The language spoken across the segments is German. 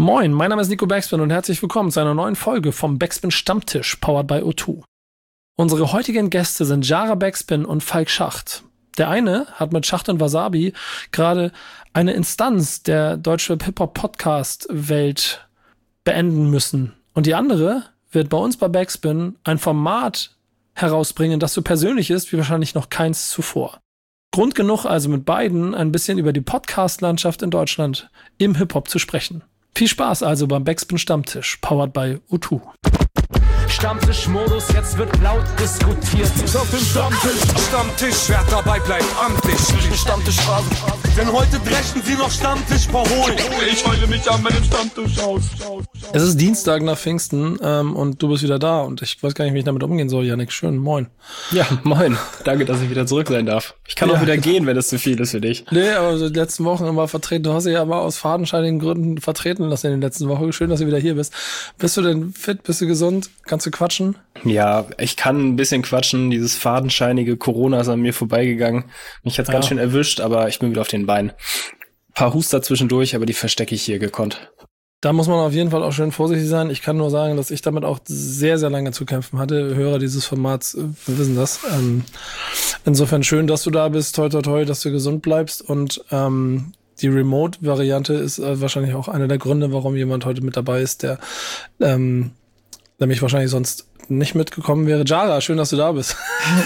Moin, mein Name ist Nico Backspin und herzlich willkommen zu einer neuen Folge vom Backspin Stammtisch, powered by O2. Unsere heutigen Gäste sind Jara Backspin und Falk Schacht. Der eine hat mit Schacht und Wasabi gerade eine Instanz der deutschen Hip-Hop-Podcast-Welt beenden müssen. Und die andere wird bei uns bei Backspin ein Format herausbringen, das so persönlich ist wie wahrscheinlich noch keins zuvor. Grund genug also mit beiden ein bisschen über die Podcast-Landschaft in Deutschland im Hip-Hop zu sprechen. Viel Spaß also beim Backspin Stammtisch, powered by O2. Stammtischmodus, jetzt wird laut diskutiert. Auf dem Stammtisch, wer dabei bleibt, amtlich. Stammtischphase, denn heute brechen sie noch Stammtisch verholen. Ich heule mich an meinem Stammtisch aus. Es ist Dienstag nach Pfingsten und du bist wieder da und ich weiß gar nicht, wie ich damit umgehen soll, Yannick. Schön, moin. Ja, moin. Danke, dass ich wieder zurück sein darf. Ich kann auch wieder gehen, wenn das zu viel ist für dich. Nee, aber so die letzten Wochen immer vertreten. Du hast dich ja aber aus fadenscheinigen Gründen vertreten lassen in den letzten Wochen. Schön, dass du wieder hier bist. Bist du denn fit? Bist du gesund? Kannst du quatschen? Ja, ich kann ein bisschen quatschen. Dieses fadenscheinige Corona ist an mir vorbeigegangen. Mich hat's ganz schön erwischt, aber ich bin wieder auf den Beinen. Ein paar Huster zwischendurch, aber die verstecke ich hier gekonnt. Da muss man auf jeden Fall auch schön vorsichtig sein. Ich kann nur sagen, dass ich damit auch sehr, sehr lange zu kämpfen hatte. Hörer dieses Formats wissen das. Insofern schön, dass du da bist. Toi, toi, toi, dass du gesund bleibst. Und die Remote-Variante ist wahrscheinlich auch einer der Gründe, warum jemand heute mit dabei ist, der nämlich wahrscheinlich sonst nicht mitgekommen wäre. Jara, schön, dass du da bist.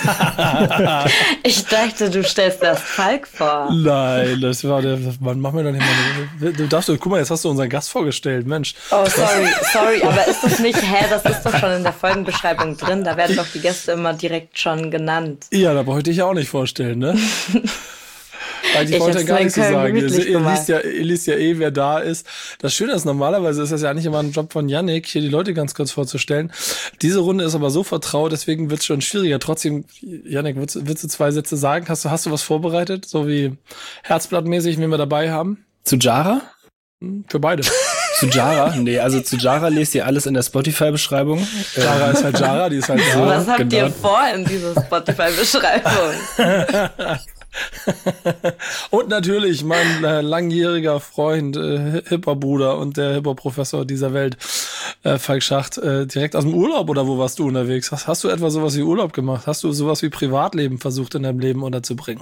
Ich dachte, du stellst erst Falk vor. Nein, das war der. Mann, mach mir doch nicht mal. Du darfst, guck mal, jetzt hast du unseren Gast vorgestellt, Mensch. Oh, sorry, aber ist das nicht, das ist doch schon in der Folgenbeschreibung drin, da werden doch die Gäste immer direkt schon genannt. Ja, da brauche ich dich ja auch nicht vorstellen, ne? Weil ich wollte ja gar nichts zu sagen. Ihr liest ja wer da ist. Das Schöne ist, normalerweise ist das ja nicht immer ein Job von Yannick, hier die Leute ganz kurz vorzustellen. Diese Runde ist aber so vertraut, deswegen wird es schon schwieriger. Trotzdem, Yannick, willst du 2 Sätze sagen? Hast du was vorbereitet? So wie herzblattmäßig, wen wir dabei haben? Zu Jara? Für beide. Zu Jara? Nee, also zu Jara lest ihr alles in der Spotify-Beschreibung. Jara ist halt Jara, die ist halt da. Was habt ihr vor in dieser Spotify-Beschreibung? Und natürlich mein langjähriger Freund, Hip-Hop-Bruder und der Hip-Hop-Professor dieser Welt, Falk Schacht, direkt aus dem Urlaub oder wo warst du unterwegs? Hast du etwa sowas wie Urlaub gemacht? Hast du sowas wie Privatleben versucht in deinem Leben unterzubringen?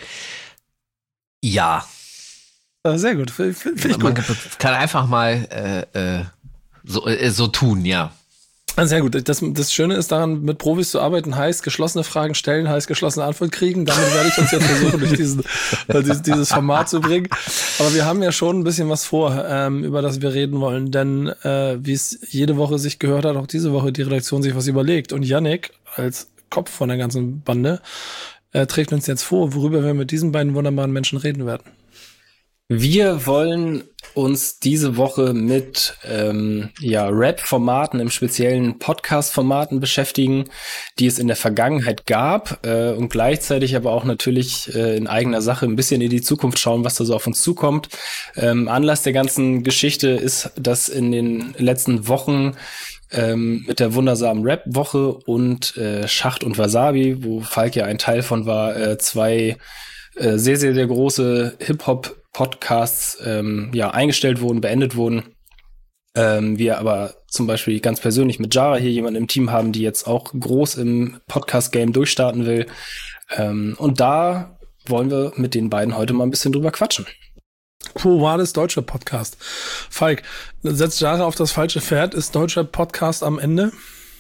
Ja. Sehr gut, finde ich Man gut. kann einfach mal so tun, ja. Sehr gut. Das Schöne ist daran, mit Profis zu arbeiten, heißt geschlossene Fragen stellen, heißt geschlossene Antwort kriegen. Damit werde ich uns jetzt versuchen, durch dieses Format zu bringen. Aber wir haben ja schon ein bisschen was vor, über das wir reden wollen. Denn wie es jede Woche sich gehört hat, auch diese Woche die Redaktion sich was überlegt. Und Yannick, als Kopf von der ganzen Bande, trägt uns jetzt vor, worüber wir mit diesen beiden wunderbaren Menschen reden werden. Wir wollen uns diese Woche mit Rap-Formaten, im speziellen Podcast-Formaten beschäftigen, die es in der Vergangenheit gab und gleichzeitig aber auch natürlich in eigener Sache ein bisschen in die Zukunft schauen, was da so auf uns zukommt. Anlass der ganzen Geschichte ist, dass in den letzten Wochen mit der wundersamen Rap-Woche und Schacht und Wasabi, wo Falk ja ein Teil von war, 2 sehr, sehr, sehr große Hip-Hop-Podcasts eingestellt wurden, beendet wurden. Wir aber zum Beispiel ganz persönlich mit Jara hier jemanden im Team haben, die jetzt auch groß im Podcast-Game durchstarten will. Und da wollen wir mit den beiden heute mal ein bisschen drüber quatschen. Quo Vadis, deutscher Podcast. Falk, setzt Jara auf das falsche Pferd. Ist deutscher Podcast am Ende?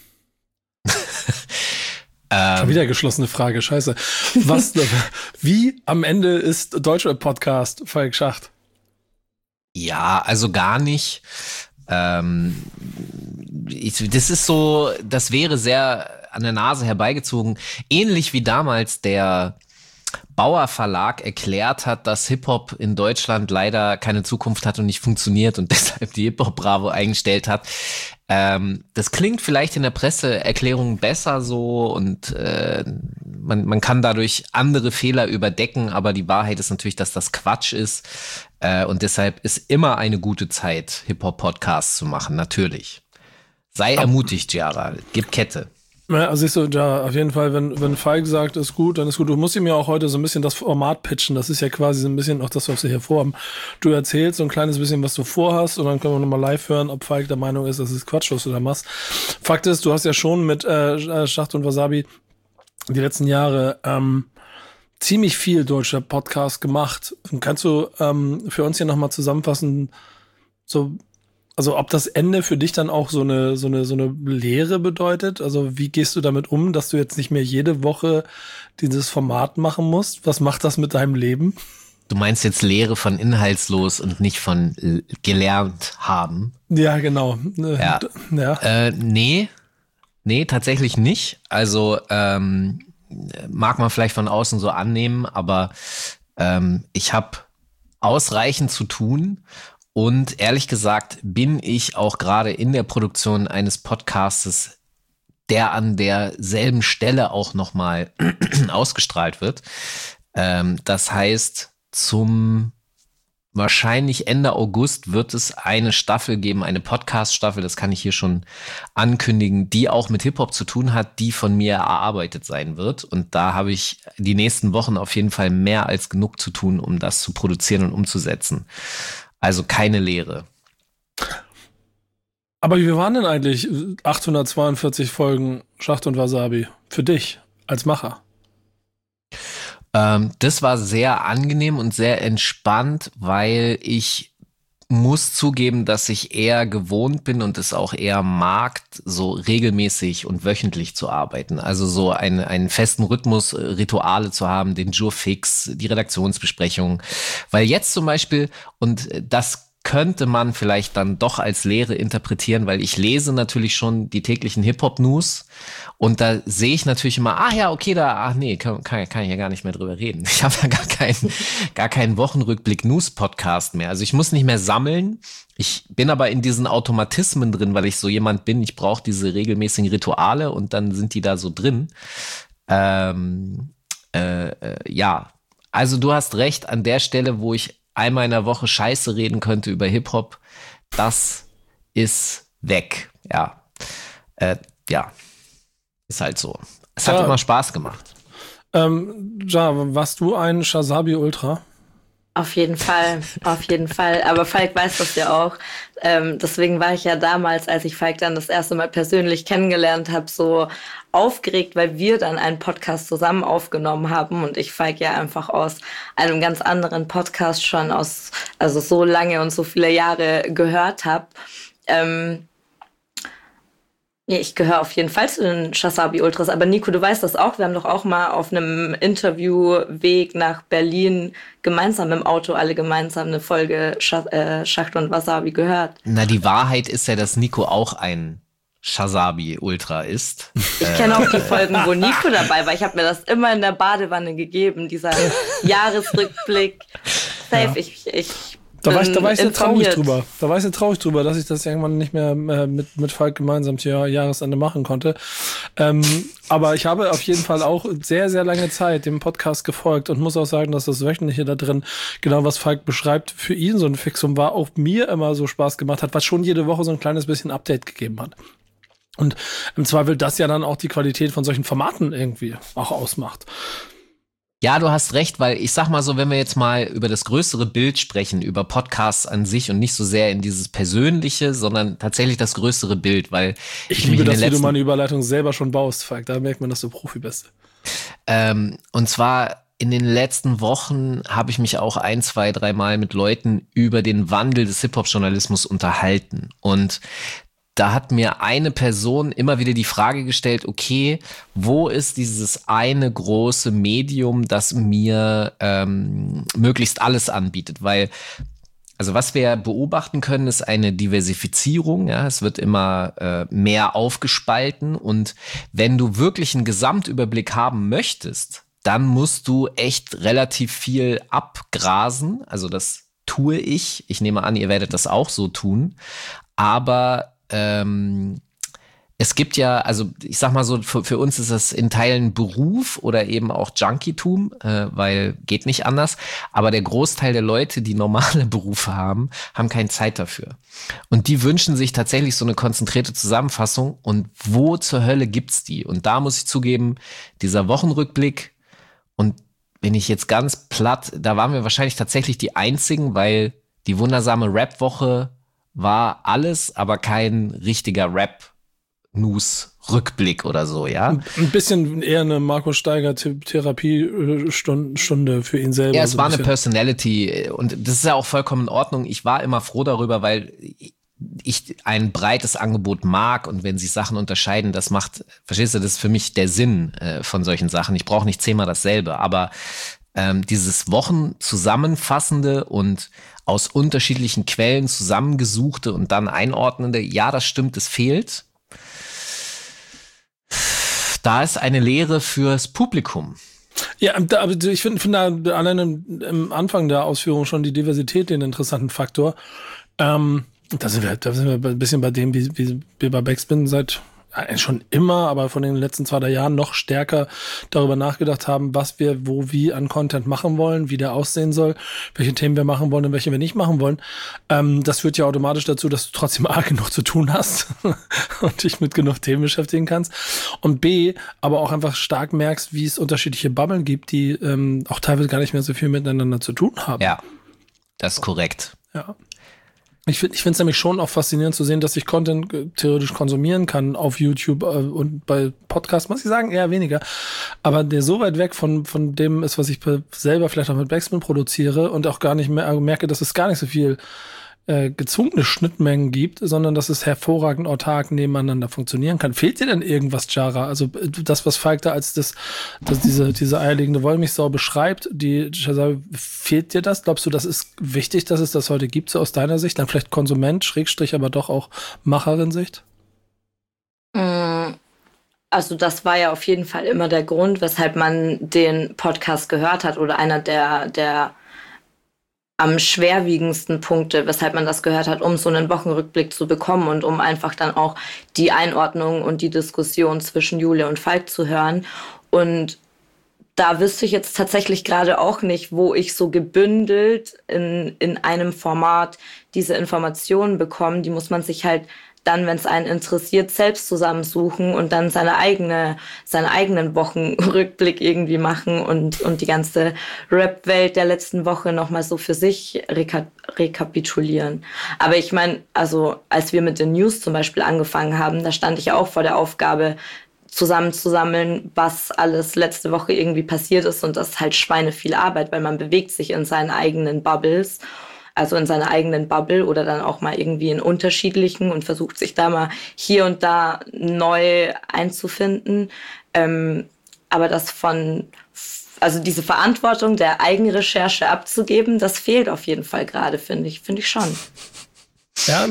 Schon wieder geschlossene Frage, scheiße. Wie am Ende ist deutscher Podcast, Falk Schacht? Ja, also gar nicht. Das ist so, das wäre sehr an der Nase herbeigezogen. Ähnlich wie damals der Bauer Verlag erklärt hat, dass Hip-Hop in Deutschland leider keine Zukunft hat und nicht funktioniert und deshalb die Hip-Hop-Bravo eingestellt hat. Das klingt vielleicht in der Presseerklärung besser so und man kann dadurch andere Fehler überdecken, aber die Wahrheit ist natürlich, dass das Quatsch ist und deshalb ist immer eine gute Zeit, Hip-Hop-Podcasts zu machen, natürlich. Sei ermutigt, Jara, gib Kette. Ja, also siehst du, ja, auf jeden Fall, wenn Falk sagt, ist gut, dann ist gut. Du musst ihm ja auch heute so ein bisschen das Format pitchen. Das ist ja quasi so ein bisschen auch das, was wir hier vorhaben. Du erzählst so ein kleines bisschen, was du vorhast, und dann können wir nochmal live hören, ob Falk der Meinung ist, das ist Quatsch, was du da machst. Fakt ist, du hast ja schon mit Schacht und Wasabi die letzten Jahre ziemlich viel deutscher Podcast gemacht. Kannst du für uns hier nochmal zusammenfassen, so, also ob das Ende für dich dann auch so eine Lehre bedeutet? Also wie gehst du damit um, dass du jetzt nicht mehr jede Woche dieses Format machen musst? Was macht das mit deinem Leben? Du meinst jetzt Lehre von inhaltslos und nicht von gelernt haben? Ja, genau. Ja. Nee, tatsächlich nicht. Also mag man vielleicht von außen so annehmen, aber ich habe ausreichend zu tun. Und ehrlich gesagt bin ich auch gerade in der Produktion eines Podcastes, der an derselben Stelle auch nochmal ausgestrahlt wird. Das heißt, zum wahrscheinlich Ende August wird es eine Staffel geben, eine Podcast-Staffel, das kann ich hier schon ankündigen, die auch mit Hip-Hop zu tun hat, die von mir erarbeitet sein wird. Und da habe ich die nächsten Wochen auf jeden Fall mehr als genug zu tun, um das zu produzieren und umzusetzen. Also keine Lehre. Aber wie waren denn eigentlich 842 Folgen Schacht und Wasabi für dich als Macher? Das war sehr angenehm und sehr entspannt, weil ich muss zugeben, dass ich eher gewohnt bin und es auch eher mag, so regelmäßig und wöchentlich zu arbeiten. Also so einen festen Rhythmus, Rituale zu haben, den Jour fix, die Redaktionsbesprechung. Weil jetzt zum Beispiel, und das könnte man vielleicht dann doch als Lehre interpretieren, weil ich lese natürlich schon die täglichen Hip-Hop-News und da sehe ich natürlich immer, kann ich ja gar nicht mehr drüber reden. Ich habe ja gar keinen Wochenrückblick-News-Podcast mehr. Also ich muss nicht mehr sammeln. Ich bin aber in diesen Automatismen drin, weil ich so jemand bin, ich brauche diese regelmäßigen Rituale und dann sind die da so drin. Ja, also du hast recht, an der Stelle, wo ich einmal in der Woche Scheiße reden könnte über Hip-Hop, das ist weg. Ja, ist halt so. Es hat immer Spaß gemacht. Warst du ein Shazabi Ultra? Auf jeden Fall. Aber Falk weiß das ja auch. Deswegen war ich ja damals, als ich Falk dann das erste Mal persönlich kennengelernt habe, so aufgeregt, weil wir dann einen Podcast zusammen aufgenommen haben und ich Falk ja einfach aus einem ganz anderen Podcast schon also so lange und so viele Jahre gehört habe. Ich gehöre auf jeden Fall zu den Shazabi Ultras, aber Nico, du weißt das auch, wir haben doch auch mal auf einem Interviewweg nach Berlin gemeinsam im Auto alle gemeinsam eine Folge Schacht und Wasabi gehört. Na, die Wahrheit ist ja, dass Nico auch ein Shazabi Ultra ist. Ich kenne auch die Folgen, wo Nico dabei war. Ich habe mir das immer in der Badewanne gegeben, dieser Jahresrückblick. Safe, ja. Da war ich sehr traurig drüber. Dass ich das irgendwann nicht mehr mit Falk gemeinsam zu Jahresende machen konnte. Aber ich habe auf jeden Fall auch sehr, sehr lange Zeit dem Podcast gefolgt und muss auch sagen, dass das Wöchentliche da drin, genau was Falk beschreibt, für ihn so ein Fixum war, auch mir immer so Spaß gemacht hat, was schon jede Woche so ein kleines bisschen Update gegeben hat. Und im Zweifel das ja dann auch die Qualität von solchen Formaten irgendwie auch ausmacht. Ja, du hast recht, weil ich sag mal so, wenn wir jetzt mal über das größere Bild sprechen, über Podcasts an sich und nicht so sehr in dieses Persönliche, sondern tatsächlich das größere Bild, weil ich liebe das, wie du meine Überleitung selber schon baust, Falk, da merkt man, dass du Profi bist. Und zwar in den letzten Wochen habe ich mich auch 1, 2, 3 Mal mit Leuten über den Wandel des Hip-Hop-Journalismus unterhalten und da hat mir eine Person immer wieder die Frage gestellt, okay, wo ist dieses eine große Medium, das mir möglichst alles anbietet? Weil, also was wir beobachten können, ist eine Diversifizierung. Ja, es wird immer mehr aufgespalten. Und wenn du wirklich einen Gesamtüberblick haben möchtest, dann musst du echt relativ viel abgrasen. Also das tue ich. Ich nehme an, ihr werdet das auch so tun. Aber es gibt ja, also ich sag mal so, für uns ist das in Teilen Beruf oder eben auch Junkietum, weil geht nicht anders. Aber der Großteil der Leute, die normale Berufe haben keine Zeit dafür. Und die wünschen sich tatsächlich so eine konzentrierte Zusammenfassung. Und wo zur Hölle gibt's die? Und da muss ich zugeben, dieser Wochenrückblick, und bin ich jetzt ganz platt, da waren wir wahrscheinlich tatsächlich die Einzigen, weil die wundersame Rap-Woche war alles, aber kein richtiger Rap-News-Rückblick oder so, ja? Ein bisschen eher eine Markus Steiger Therapiestunde für ihn selber. Ja, es war eine Personality und das ist ja auch vollkommen in Ordnung. Ich war immer froh darüber, weil ich ein breites Angebot mag und wenn sich Sachen unterscheiden, das macht, verstehst du, das ist für mich der Sinn von solchen Sachen. Ich brauche nicht 10-mal dasselbe, aber dieses Wochenzusammenfassende und aus unterschiedlichen Quellen zusammengesuchte und dann einordnende, ja, das stimmt, es fehlt. Da ist eine Lehre fürs Publikum. Ja, aber ich finde da allein im Anfang der Ausführung schon die Diversität den interessanten Faktor. Da sind wir ein bisschen bei dem, wie wir bei Backspin seit schon immer, aber von den letzten 2-3 Jahren noch stärker darüber nachgedacht haben, was wir wie an Content machen wollen, wie der aussehen soll, welche Themen wir machen wollen und welche wir nicht machen wollen. Das führt ja automatisch dazu, dass du trotzdem A, genug zu tun hast und dich mit genug Themen beschäftigen kannst und B, aber auch einfach stark merkst, wie es unterschiedliche Bubblen gibt, die auch teilweise gar nicht mehr so viel miteinander zu tun haben. Ja, das ist korrekt. Ja. Ich finde es nämlich schon auch faszinierend zu sehen, dass ich Content theoretisch konsumieren kann auf YouTube und bei Podcasts, muss ich sagen, eher weniger. Aber der so weit weg von dem ist, was ich selber vielleicht auch mit Backspin produziere und auch gar nicht mehr merke, dass es gar nicht so viel gezwungene Schnittmengen gibt, sondern dass es hervorragend autark nebeneinander funktionieren kann. Fehlt dir denn irgendwas, Jara? Also das, was Falk da als diese eierlegende Wollmilchsau beschreibt, fehlt dir das? Glaubst du, das ist wichtig, dass es das heute gibt, so aus deiner Sicht? Dann vielleicht Konsument, Schrägstrich, aber doch auch Macherin-Sicht? Also das war ja auf jeden Fall immer der Grund, weshalb man den Podcast gehört hat oder einer der am schwerwiegendsten Punkte, weshalb man das gehört hat, um so einen Wochenrückblick zu bekommen und um einfach dann auch die Einordnung und die Diskussion zwischen Julia und Falk zu hören. Und da wüsste ich jetzt tatsächlich gerade auch nicht, wo ich so gebündelt in einem Format diese Informationen bekomme. Die muss man sich halt dann, wenn es einen interessiert, selbst zusammensuchen und dann seinen eigenen Wochenrückblick irgendwie machen und die ganze Rap-Welt der letzten Woche nochmal so für sich rekapitulieren. Aber ich meine, also als wir mit den News zum Beispiel angefangen haben, da stand ich auch vor der Aufgabe, zusammenzusammeln, was alles letzte Woche irgendwie passiert ist und das ist halt schweineviel Arbeit, weil man bewegt sich in seinen eigenen Bubbles, also in seiner eigenen Bubble oder dann auch mal irgendwie in unterschiedlichen und versucht sich da mal hier und da neu einzufinden. Aber also diese Verantwortung der Eigenrecherche abzugeben, das fehlt auf jeden Fall gerade, finde ich schon. Ja.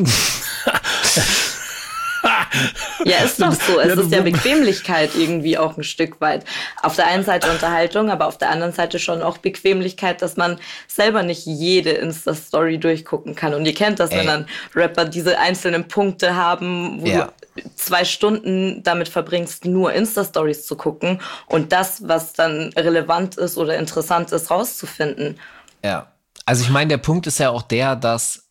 Ja, ist doch so. Es ist ja Bequemlichkeit irgendwie auch ein Stück weit. Auf der einen Seite Unterhaltung, aber auf der anderen Seite schon auch Bequemlichkeit, dass man selber nicht jede Insta-Story durchgucken kann. Und ihr kennt das, wenn dann Rapper diese einzelnen Punkte haben, wo du 2 Stunden damit verbringst, nur Insta-Stories zu gucken und das, was dann relevant ist oder interessant ist, rauszufinden. Ja, also ich meine, der Punkt ist ja auch der, dass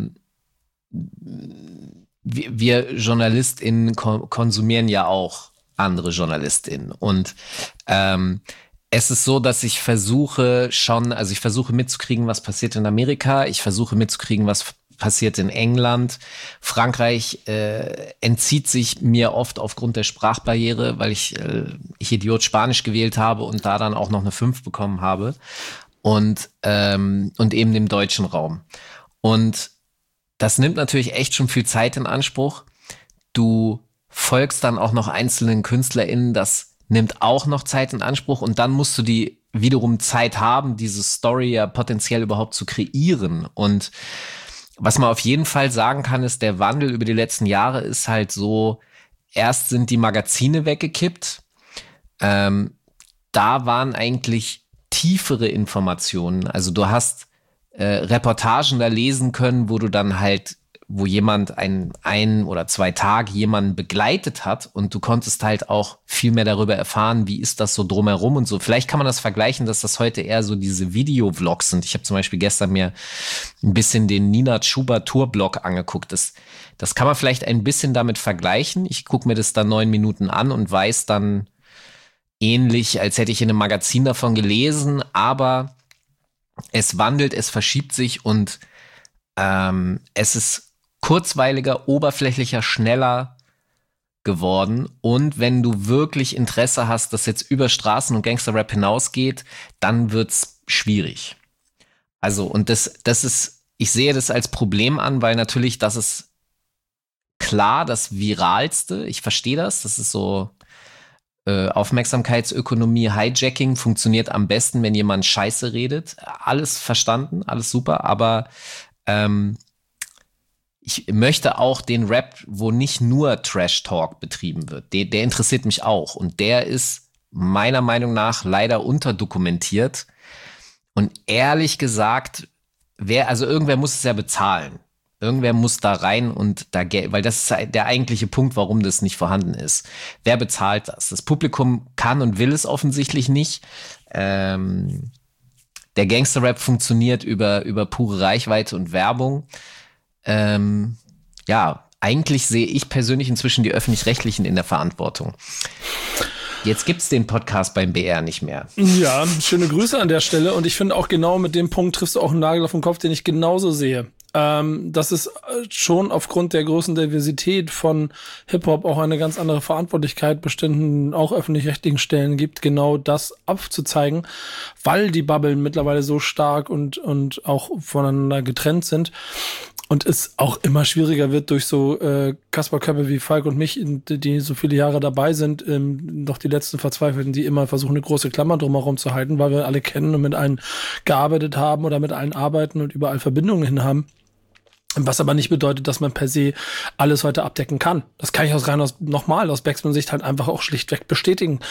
wir JournalistInnen konsumieren ja auch andere JournalistInnen. Und es ist so, dass ich versuche mitzukriegen, was passiert in Amerika. Ich versuche mitzukriegen, was passiert in England. Frankreich entzieht sich mir oft aufgrund der Sprachbarriere, weil ich Idiot Spanisch gewählt habe und da dann auch noch eine 5 bekommen habe. Und eben dem deutschen Raum. Und das nimmt natürlich echt schon viel Zeit in Anspruch. Du folgst dann auch noch einzelnen KünstlerInnen, das nimmt auch noch Zeit in Anspruch und dann musst du die wiederum Zeit haben, diese Story ja potenziell überhaupt zu kreieren. Und was man auf jeden Fall sagen kann, ist, der Wandel über die letzten Jahre ist halt so, erst sind die Magazine weggekippt, da waren eigentlich tiefere Informationen. Also du hast Reportagen da lesen können, wo du dann halt wo jemand ein oder 2 Tage jemanden begleitet hat und du konntest halt auch viel mehr darüber erfahren, wie ist das so drumherum und so. Vielleicht kann man das vergleichen, dass das heute eher so diese Video-Vlogs sind. Ich habe zum Beispiel gestern mir ein bisschen den Nina Chuba Tour-Blog angeguckt. Das kann man vielleicht ein bisschen damit vergleichen. Ich gucke mir das dann 9 Minuten an und weiß dann ähnlich, als hätte ich in einem Magazin davon gelesen, aber es wandelt, es verschiebt sich und es ist kurzweiliger, oberflächlicher, schneller geworden. Und wenn du wirklich Interesse hast, dass jetzt über Straßen- und Gangster-Rap hinausgeht, dann wird's schwierig. Also, und das ist, ich sehe das als Problem an, weil natürlich, das ist klar das Viralste. Ich verstehe das. Das ist so Aufmerksamkeitsökonomie, Hijacking funktioniert am besten, wenn jemand Scheiße redet. Alles verstanden, alles super, aber ich möchte auch den Rap, wo nicht nur Trash-Talk betrieben wird. Der interessiert mich auch. Und der ist meiner Meinung nach leider unterdokumentiert. Und ehrlich gesagt, irgendwer muss es ja bezahlen. Irgendwer muss da rein und da Geld, weil das ist der eigentliche Punkt, warum das nicht vorhanden ist. Wer bezahlt das? Das Publikum kann und will es offensichtlich nicht. Der Gangster-Rap funktioniert über pure Reichweite und Werbung. Eigentlich sehe ich persönlich inzwischen die Öffentlich-Rechtlichen in der Verantwortung. Jetzt gibt's den Podcast beim BR nicht mehr. Ja, schöne Grüße an der Stelle. Und ich finde auch genau mit dem Punkt triffst du auch einen Nagel auf den Kopf, den ich genauso sehe. Dass es schon aufgrund der großen Diversität von Hip-Hop auch eine ganz andere Verantwortlichkeit bestimmten, auch öffentlich-rechtlichen Stellen gibt, genau das aufzuzeigen, weil die Bubblen mittlerweile so stark und auch voneinander getrennt sind. Und es auch immer schwieriger wird durch so Kasperköpfe wie Falk und mich, die so viele Jahre dabei sind, noch die letzten Verzweifelten, die immer versuchen, eine große Klammer drumherum zu halten, weil wir alle kennen und mit allen gearbeitet haben oder mit allen arbeiten und überall Verbindungen hin haben. Was aber nicht bedeutet, dass man per se alles heute abdecken kann. Das kann ich aus Backspin-Sicht halt einfach auch schlichtweg bestätigen.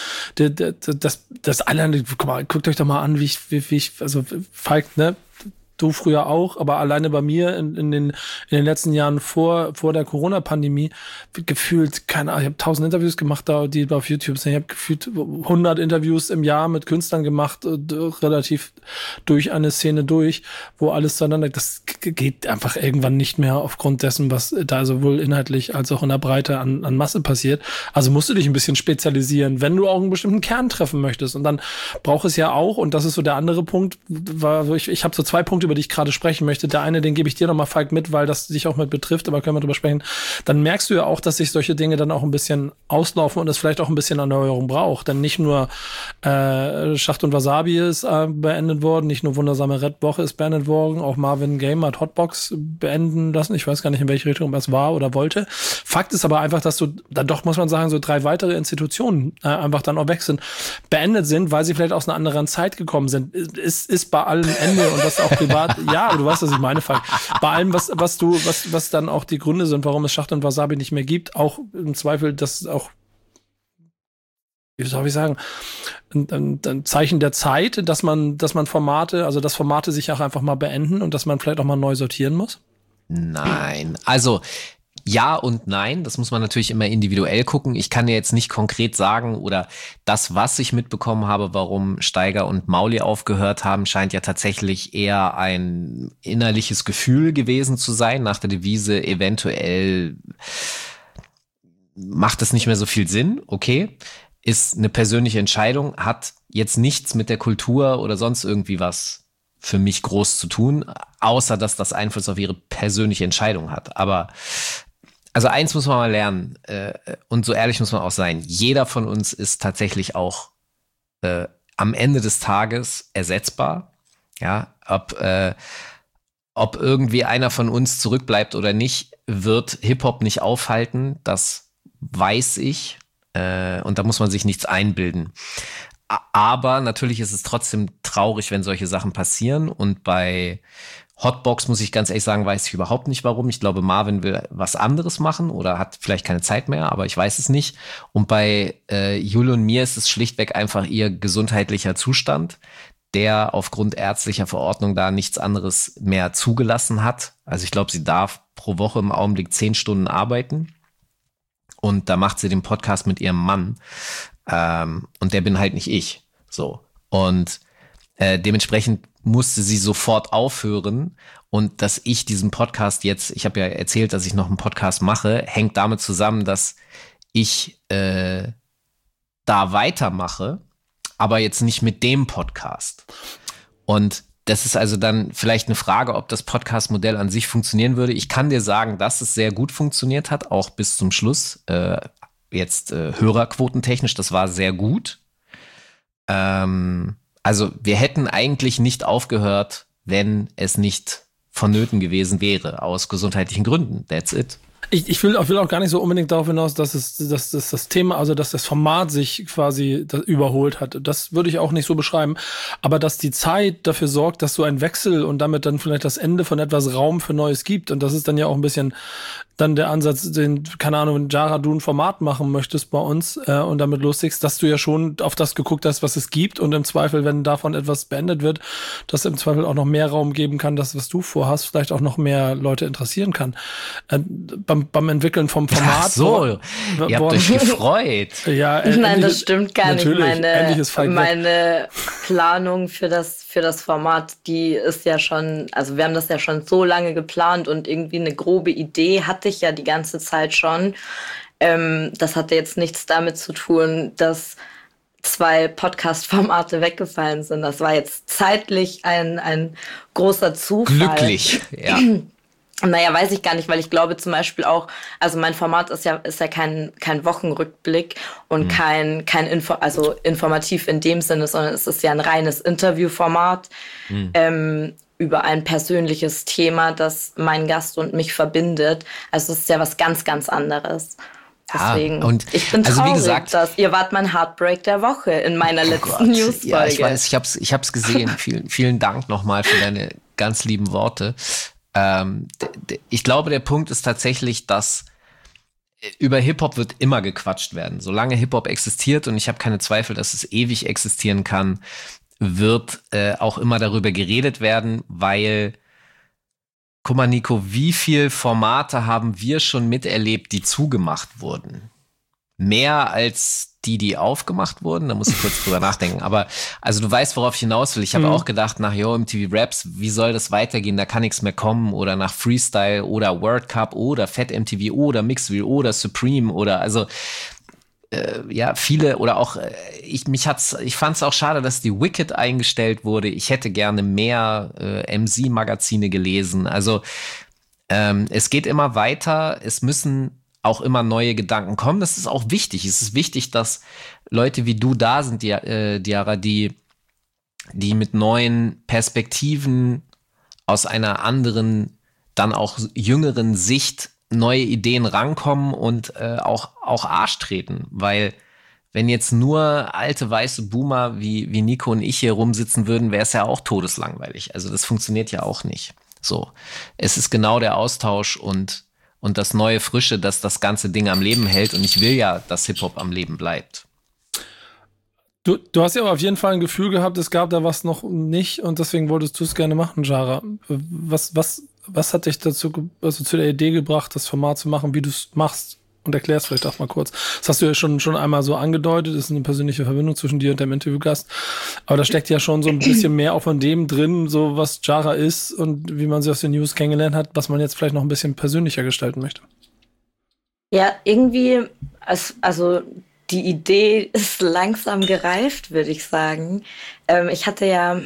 Das alleine, guck mal, guckt euch doch mal an, wie ich, also Falk, ne? Du früher auch, aber alleine bei mir in den letzten Jahren vor der Corona-Pandemie gefühlt, keine Ahnung, ich habe 1000 Interviews gemacht, die auf YouTube sind. Ich habe gefühlt 100 Interviews im Jahr mit Künstlern gemacht, relativ durch eine Szene durch, wo alles zueinander, das geht einfach irgendwann nicht mehr aufgrund dessen, was da sowohl inhaltlich als auch in der Breite an Masse passiert. Also musst du dich ein bisschen spezialisieren, wenn du auch einen bestimmten Kern treffen möchtest. Und dann braucht es ja auch, und das ist so der andere Punkt, ich habe so 2 Punkte, über die ich gerade sprechen möchte. Der eine, den gebe ich dir nochmal, Falk, mit, weil das dich auch mit betrifft, aber können wir drüber sprechen. Dann merkst du ja auch, dass sich solche Dinge dann auch ein bisschen auslaufen und es vielleicht auch ein bisschen Erneuerung braucht. Denn nicht nur Schacht und Wasabi ist beendet worden, nicht nur Wundersame Red-Woche ist beendet worden, auch Marvin Game hat Hotbox beenden lassen. Ich weiß gar nicht, in welche Richtung das war oder wollte. Fakt ist aber einfach, dass du dann doch, muss man sagen, so 3 weitere Institutionen einfach dann auch weg sind, beendet sind, weil sie vielleicht aus einer anderen Zeit gekommen sind. Ist bei allem Ende und das auch privat. Ja, aber du weißt, was ich meine, Falk. Bei allem, was dann auch die Gründe sind, warum es Schacht und Wasabi nicht mehr gibt, auch im Zweifel, das ist auch, wie soll ich sagen, ein Zeichen der Zeit, dass man Formate sich auch einfach mal beenden und dass man vielleicht auch mal neu sortieren muss? Nein, also ja und nein, das muss man natürlich immer individuell gucken. Ich kann dir jetzt nicht konkret sagen, oder das, was ich mitbekommen habe, warum Steiger und Mauli aufgehört haben, scheint ja tatsächlich eher ein innerliches Gefühl gewesen zu sein, nach der Devise eventuell macht es nicht mehr so viel Sinn, okay, ist eine persönliche Entscheidung, hat jetzt nichts mit der Kultur oder sonst irgendwie was für mich groß zu tun, außer dass das Einfluss auf ihre persönliche Entscheidung hat. Aber also eins muss man mal lernen, und so ehrlich muss man auch sein, jeder von uns ist tatsächlich auch am Ende des Tages ersetzbar. Ja, ob irgendwie einer von uns zurückbleibt oder nicht, wird Hip-Hop nicht aufhalten, das weiß ich, und da muss man sich nichts einbilden. Aber natürlich ist es trotzdem traurig, wenn solche Sachen passieren, und bei Hotbox, muss ich ganz ehrlich sagen, weiß ich überhaupt nicht warum. Ich glaube, Marvin will was anderes machen oder hat vielleicht keine Zeit mehr, aber ich weiß es nicht. Und bei Jule und mir ist es schlichtweg einfach ihr gesundheitlicher Zustand, der aufgrund ärztlicher Verordnung da nichts anderes mehr zugelassen hat. Also ich glaube, sie darf pro Woche im Augenblick 10 Stunden arbeiten. Und da macht sie den Podcast mit ihrem Mann. Und der bin halt nicht ich. So. Und dementsprechend musste sie sofort aufhören. Und dass ich diesen Podcast jetzt, ich habe ja erzählt, dass ich noch einen Podcast mache, hängt damit zusammen, dass ich da weitermache, aber jetzt nicht mit dem Podcast. Und das ist also dann vielleicht eine Frage, ob das Podcast-Modell an sich funktionieren würde. Ich kann dir sagen, dass es sehr gut funktioniert hat, auch bis zum Schluss. Hörerquotentechnisch, das war sehr gut. Also wir hätten eigentlich nicht aufgehört, wenn es nicht vonnöten gewesen wäre, aus gesundheitlichen Gründen. That's it. Ich will auch gar nicht so unbedingt darauf hinaus, dass das Thema, also dass das Format sich quasi überholt hat. Das würde ich auch nicht so beschreiben. Aber dass die Zeit dafür sorgt, dass so ein Wechsel und damit dann vielleicht das Ende von etwas Raum für Neues gibt. Und das ist dann ja auch ein bisschen dann der Ansatz, den, keine Ahnung, wenn Jara, du ein Format machen möchtest bei uns und damit loslegst, dass du ja schon auf das geguckt hast, was es gibt und im Zweifel, wenn davon etwas beendet wird, dass im Zweifel auch noch mehr Raum geben kann, das, was du vorhast, vielleicht auch noch mehr Leute interessieren kann. Beim Entwickeln vom Format. Ach so, ihr habt euch gefreut. Ja, nein, das stimmt gar nicht. Meine Planung für das Format, die ist ja schon, also wir haben das ja schon so lange geplant und irgendwie eine grobe Idee hatte ich ja die ganze Zeit schon. Das hatte jetzt nichts damit zu tun, dass 2 Podcast-Formate weggefallen sind. Das war jetzt zeitlich ein großer Zufall. Glücklich, ja. Naja, weiß ich gar nicht, weil ich glaube zum Beispiel auch, also mein Format ist ja kein Wochenrückblick und kein informativ in dem Sinne, sondern es ist ja ein reines Interviewformat über ein persönliches Thema, das meinen Gast und mich verbindet. Also es ist ja was ganz, ganz anderes. Deswegen, und ich bin traurig, wie gesagt, dass ihr wart mein Heartbreak der Woche in meiner letzten Newsfolge. Ja, ich weiß, ich hab's gesehen. Vielen Dank nochmal für deine ganz lieben Worte. Ich glaube, der Punkt ist tatsächlich, dass über Hip-Hop wird immer gequatscht werden. Solange Hip-Hop existiert, und ich habe keine Zweifel, dass es ewig existieren kann, wird auch immer darüber geredet werden, weil, guck mal, Nico, wie viel Formate haben wir schon miterlebt, die zugemacht wurden? Mehr als die aufgemacht wurden, da muss ich kurz drüber nachdenken. Aber also du weißt, worauf ich hinaus will. Ich habe auch gedacht, nach MTV Raps, wie soll das weitergehen? Da kann nichts mehr kommen. Oder nach Freestyle oder World Cup oder Fat MTV oder Mixville oder Supreme oder also viele oder auch ich fand es auch schade, dass die Wicked eingestellt wurde. Ich hätte gerne mehr MC-Magazine gelesen. Also es geht immer weiter. Es müssen auch immer neue Gedanken kommen. Das ist auch wichtig. Es ist wichtig, dass Leute wie du da sind, Diarra, die mit neuen Perspektiven aus einer anderen, dann auch jüngeren Sicht neue Ideen rankommen und auch Arsch treten. Weil wenn jetzt nur alte weiße Boomer wie Nico und ich hier rumsitzen würden, wäre es ja auch todeslangweilig. Also das funktioniert ja auch nicht. So, es ist genau der Austausch und das neue Frische, das das ganze Ding am Leben hält. Und ich will ja, dass Hip-Hop am Leben bleibt. Du hast ja aber auf jeden Fall ein Gefühl gehabt, es gab da was noch nicht und deswegen wolltest du es gerne machen, Jara. Was hat dich dazu, also zu der Idee gebracht, das Format zu machen, wie du es machst? Und erklär's vielleicht auch mal kurz. Das hast du ja schon einmal so angedeutet, ist eine persönliche Verbindung zwischen dir und dem Interviewgast. Aber da steckt ja schon so ein bisschen mehr auch von dem drin, so was Jara ist und wie man sie aus den News kennengelernt hat, was man jetzt vielleicht noch ein bisschen persönlicher gestalten möchte. Ja, irgendwie, also die Idee ist langsam gereift, würde ich sagen. Ich hatte ja,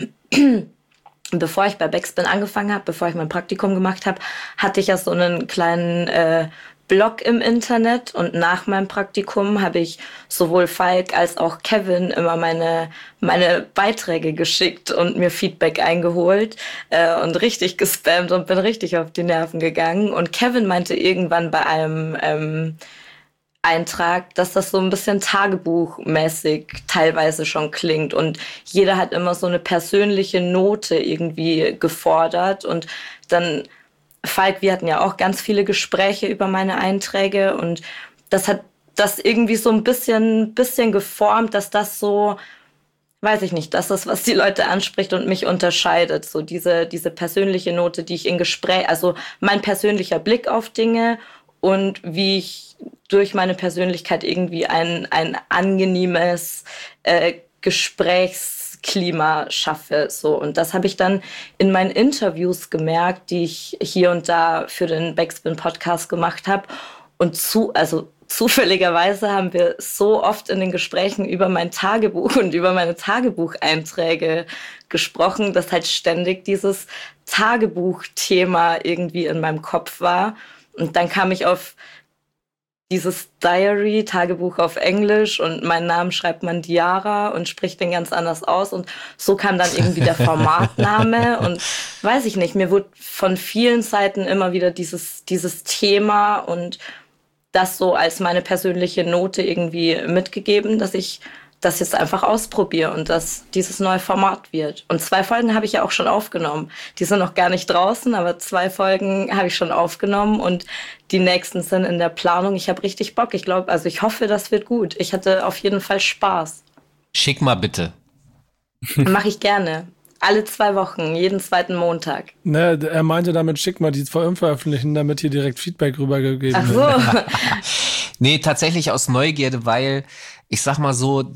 bevor ich bei Backspin angefangen habe, bevor ich mein Praktikum gemacht habe, hatte ich ja so einen kleinen Blog im Internet und nach meinem Praktikum habe ich sowohl Falk als auch Kevin immer meine Beiträge geschickt und mir Feedback eingeholt und richtig gespammt und bin richtig auf die Nerven gegangen. Und Kevin meinte irgendwann bei einem Eintrag, dass das so ein bisschen tagebuchmäßig teilweise schon klingt und jeder hat immer so eine persönliche Note irgendwie gefordert und dann Falk, wir hatten ja auch ganz viele Gespräche über meine Einträge und das hat das irgendwie so ein bisschen geformt, dass das so weiß ich nicht, das ist, was die Leute anspricht und mich unterscheidet. So diese persönliche Note, die ich in Gespräch, also mein persönlicher Blick auf Dinge und wie ich durch meine Persönlichkeit irgendwie ein angenehmes Gesprächsklima schaffe. So. Und das habe ich dann in meinen Interviews gemerkt, die ich hier und da für den Backspin-Podcast gemacht habe. Und zufälligerweise haben wir so oft in den Gesprächen über mein Tagebuch und über meine Tagebucheinträge gesprochen, dass halt ständig dieses Tagebuchthema irgendwie in meinem Kopf war. Und dann kam ich auf dieses Diary, Tagebuch auf Englisch, und meinen Namen schreibt man Diara und spricht den ganz anders aus. Und so kam dann irgendwie der Formatname. Und weiß ich nicht, mir wurde von vielen Seiten immer wieder dieses Thema und das so als meine persönliche Note irgendwie mitgegeben, dass ich das jetzt einfach ausprobiere und dass dieses neue Format wird. Und 2 Folgen habe ich ja auch schon aufgenommen. Die sind noch gar nicht draußen, aber 2 Folgen habe ich schon aufgenommen und die nächsten sind in der Planung. Ich habe richtig Bock. Ich hoffe, das wird gut. Ich hatte auf jeden Fall Spaß. Schick mal bitte. Mache ich gerne. Alle 2 Wochen, jeden 2. Montag. Ne, er meinte damit, schick mal die veröffentlichen, damit hier direkt Feedback rübergegeben wird. Ach so. Nee, tatsächlich aus Neugierde, weil ich sag mal so,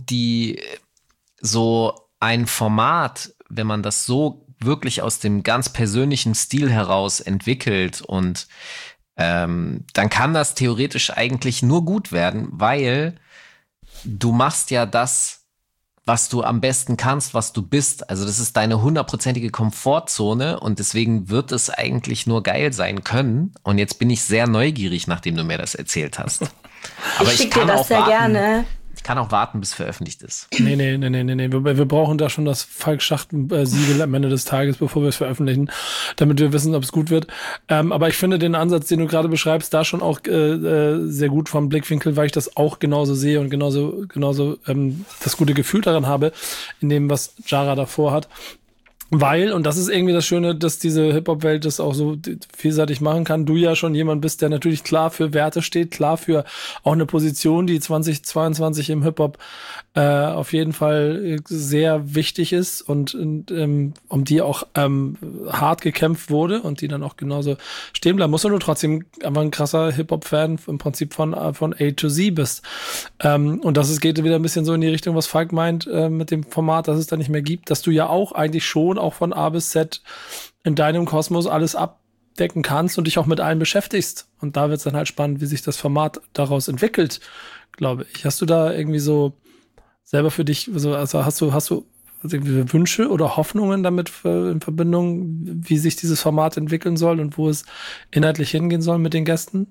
so ein Format, wenn man das so wirklich aus dem ganz persönlichen Stil heraus entwickelt und dann kann das theoretisch eigentlich nur gut werden, weil du machst ja das, was du am besten kannst, was du bist. Also das ist deine 100%ige Komfortzone und deswegen wird es eigentlich nur geil sein können. Und jetzt bin ich sehr neugierig, nachdem du mir das erzählt hast. Aber ich schicke dir das sehr gerne. Ich kann auch warten, bis veröffentlicht ist. Nee. Wir brauchen da schon das Falk-Schacht-Siegel am Ende des Tages, bevor wir es veröffentlichen, damit wir wissen, ob es gut wird. Aber ich finde den Ansatz, den du gerade beschreibst, da schon auch sehr gut vom Blickwinkel, weil ich das auch genauso sehe und genauso das gute Gefühl daran habe, in dem, was Jara davor hat. Weil, und das ist irgendwie das Schöne, dass diese Hip-Hop-Welt das auch so vielseitig machen kann, du ja schon jemand bist, der natürlich klar für Werte steht, klar für auch eine Position, die 2022 im Hip-Hop auf jeden Fall sehr wichtig ist und um die auch hart gekämpft wurde und die dann auch genauso stehen bleiben. Muss du trotzdem einfach ein krasser Hip-Hop-Fan im Prinzip von A to Z bist. Und geht wieder ein bisschen so in die Richtung, was Falk meint mit dem Format, dass es da nicht mehr gibt, dass du ja auch eigentlich schon auch von A bis Z in deinem Kosmos alles abdecken kannst und dich auch mit allem beschäftigst. Und da wird es dann halt spannend, wie sich das Format daraus entwickelt, glaube ich. Hast du da irgendwie so selber für dich, also hast du Wünsche oder Hoffnungen damit in Verbindung, wie sich dieses Format entwickeln soll und wo es inhaltlich hingehen soll mit den Gästen?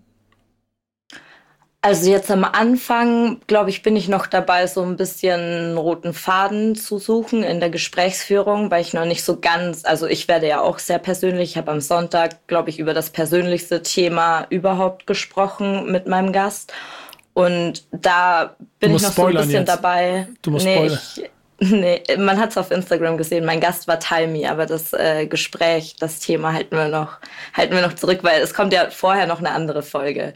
Also jetzt am Anfang, glaube ich, bin ich noch dabei, so ein bisschen einen roten Faden zu suchen in der Gesprächsführung, weil ich noch nicht so ganz, also ich werde ja auch sehr persönlich, ich habe am Sonntag, glaube ich, über das persönlichste Thema überhaupt gesprochen mit meinem Gast und da bin ich noch so ein bisschen jetzt dabei. Du musst spoilern. Nee, man hat es auf Instagram gesehen, mein Gast war Talmi, aber das Gespräch, das Thema halten wir noch zurück, weil es kommt ja vorher noch eine andere Folge.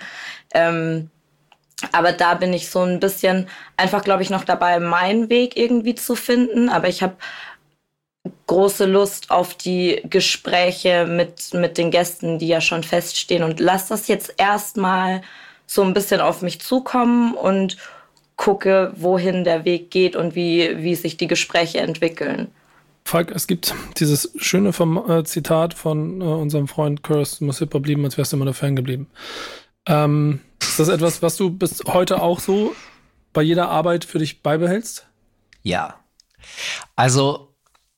Aber da bin ich so ein bisschen einfach, glaube ich, noch dabei, meinen Weg irgendwie zu finden. Aber ich habe große Lust auf die Gespräche mit den Gästen, die ja schon feststehen. Und lass das jetzt erstmal so ein bisschen auf mich zukommen und gucke, wohin der Weg geht und wie sich die Gespräche entwickeln. Falk, es gibt dieses schöne Zitat von unserem Freund Curse, du musst Hip-Hop lieben, als wärst du immer der Fan geblieben. Ist das etwas, was du bis heute auch so bei jeder Arbeit für dich beibehältst? Ja. Also,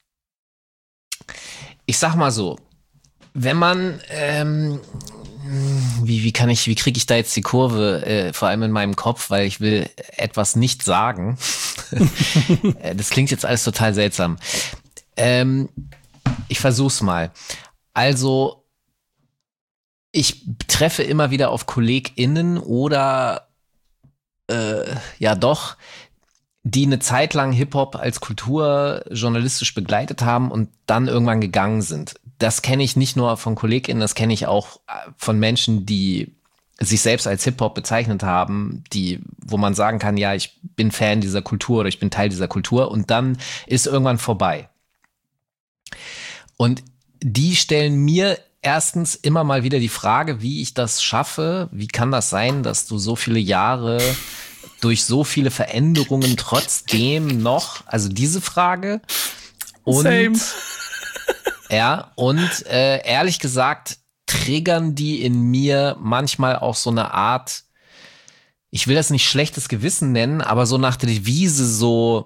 ich sag mal so, wenn man, wie kriege ich da jetzt die Kurve, vor allem in meinem Kopf, weil ich will etwas nicht sagen. Das klingt jetzt alles total seltsam. Ich versuch's mal. Also, ich treffe immer wieder auf KollegInnen oder die eine Zeit lang Hip-Hop als Kultur journalistisch begleitet haben und dann irgendwann gegangen sind. Das kenne ich nicht nur von KollegInnen, das kenne ich auch von Menschen, die sich selbst als Hip-Hop bezeichnet haben, wo man sagen kann, ja, ich bin Fan dieser Kultur oder ich bin Teil dieser Kultur, und dann ist irgendwann vorbei. Und die stellen mir erstens immer mal wieder die Frage, wie ich das schaffe. Wie kann das sein, dass du so viele Jahre durch so viele Veränderungen trotzdem noch, also diese Frage. Und Same. Ja, und ehrlich gesagt triggern die in mir manchmal auch so eine Art, ich will das nicht schlechtes Gewissen nennen, aber so nach der Devise so,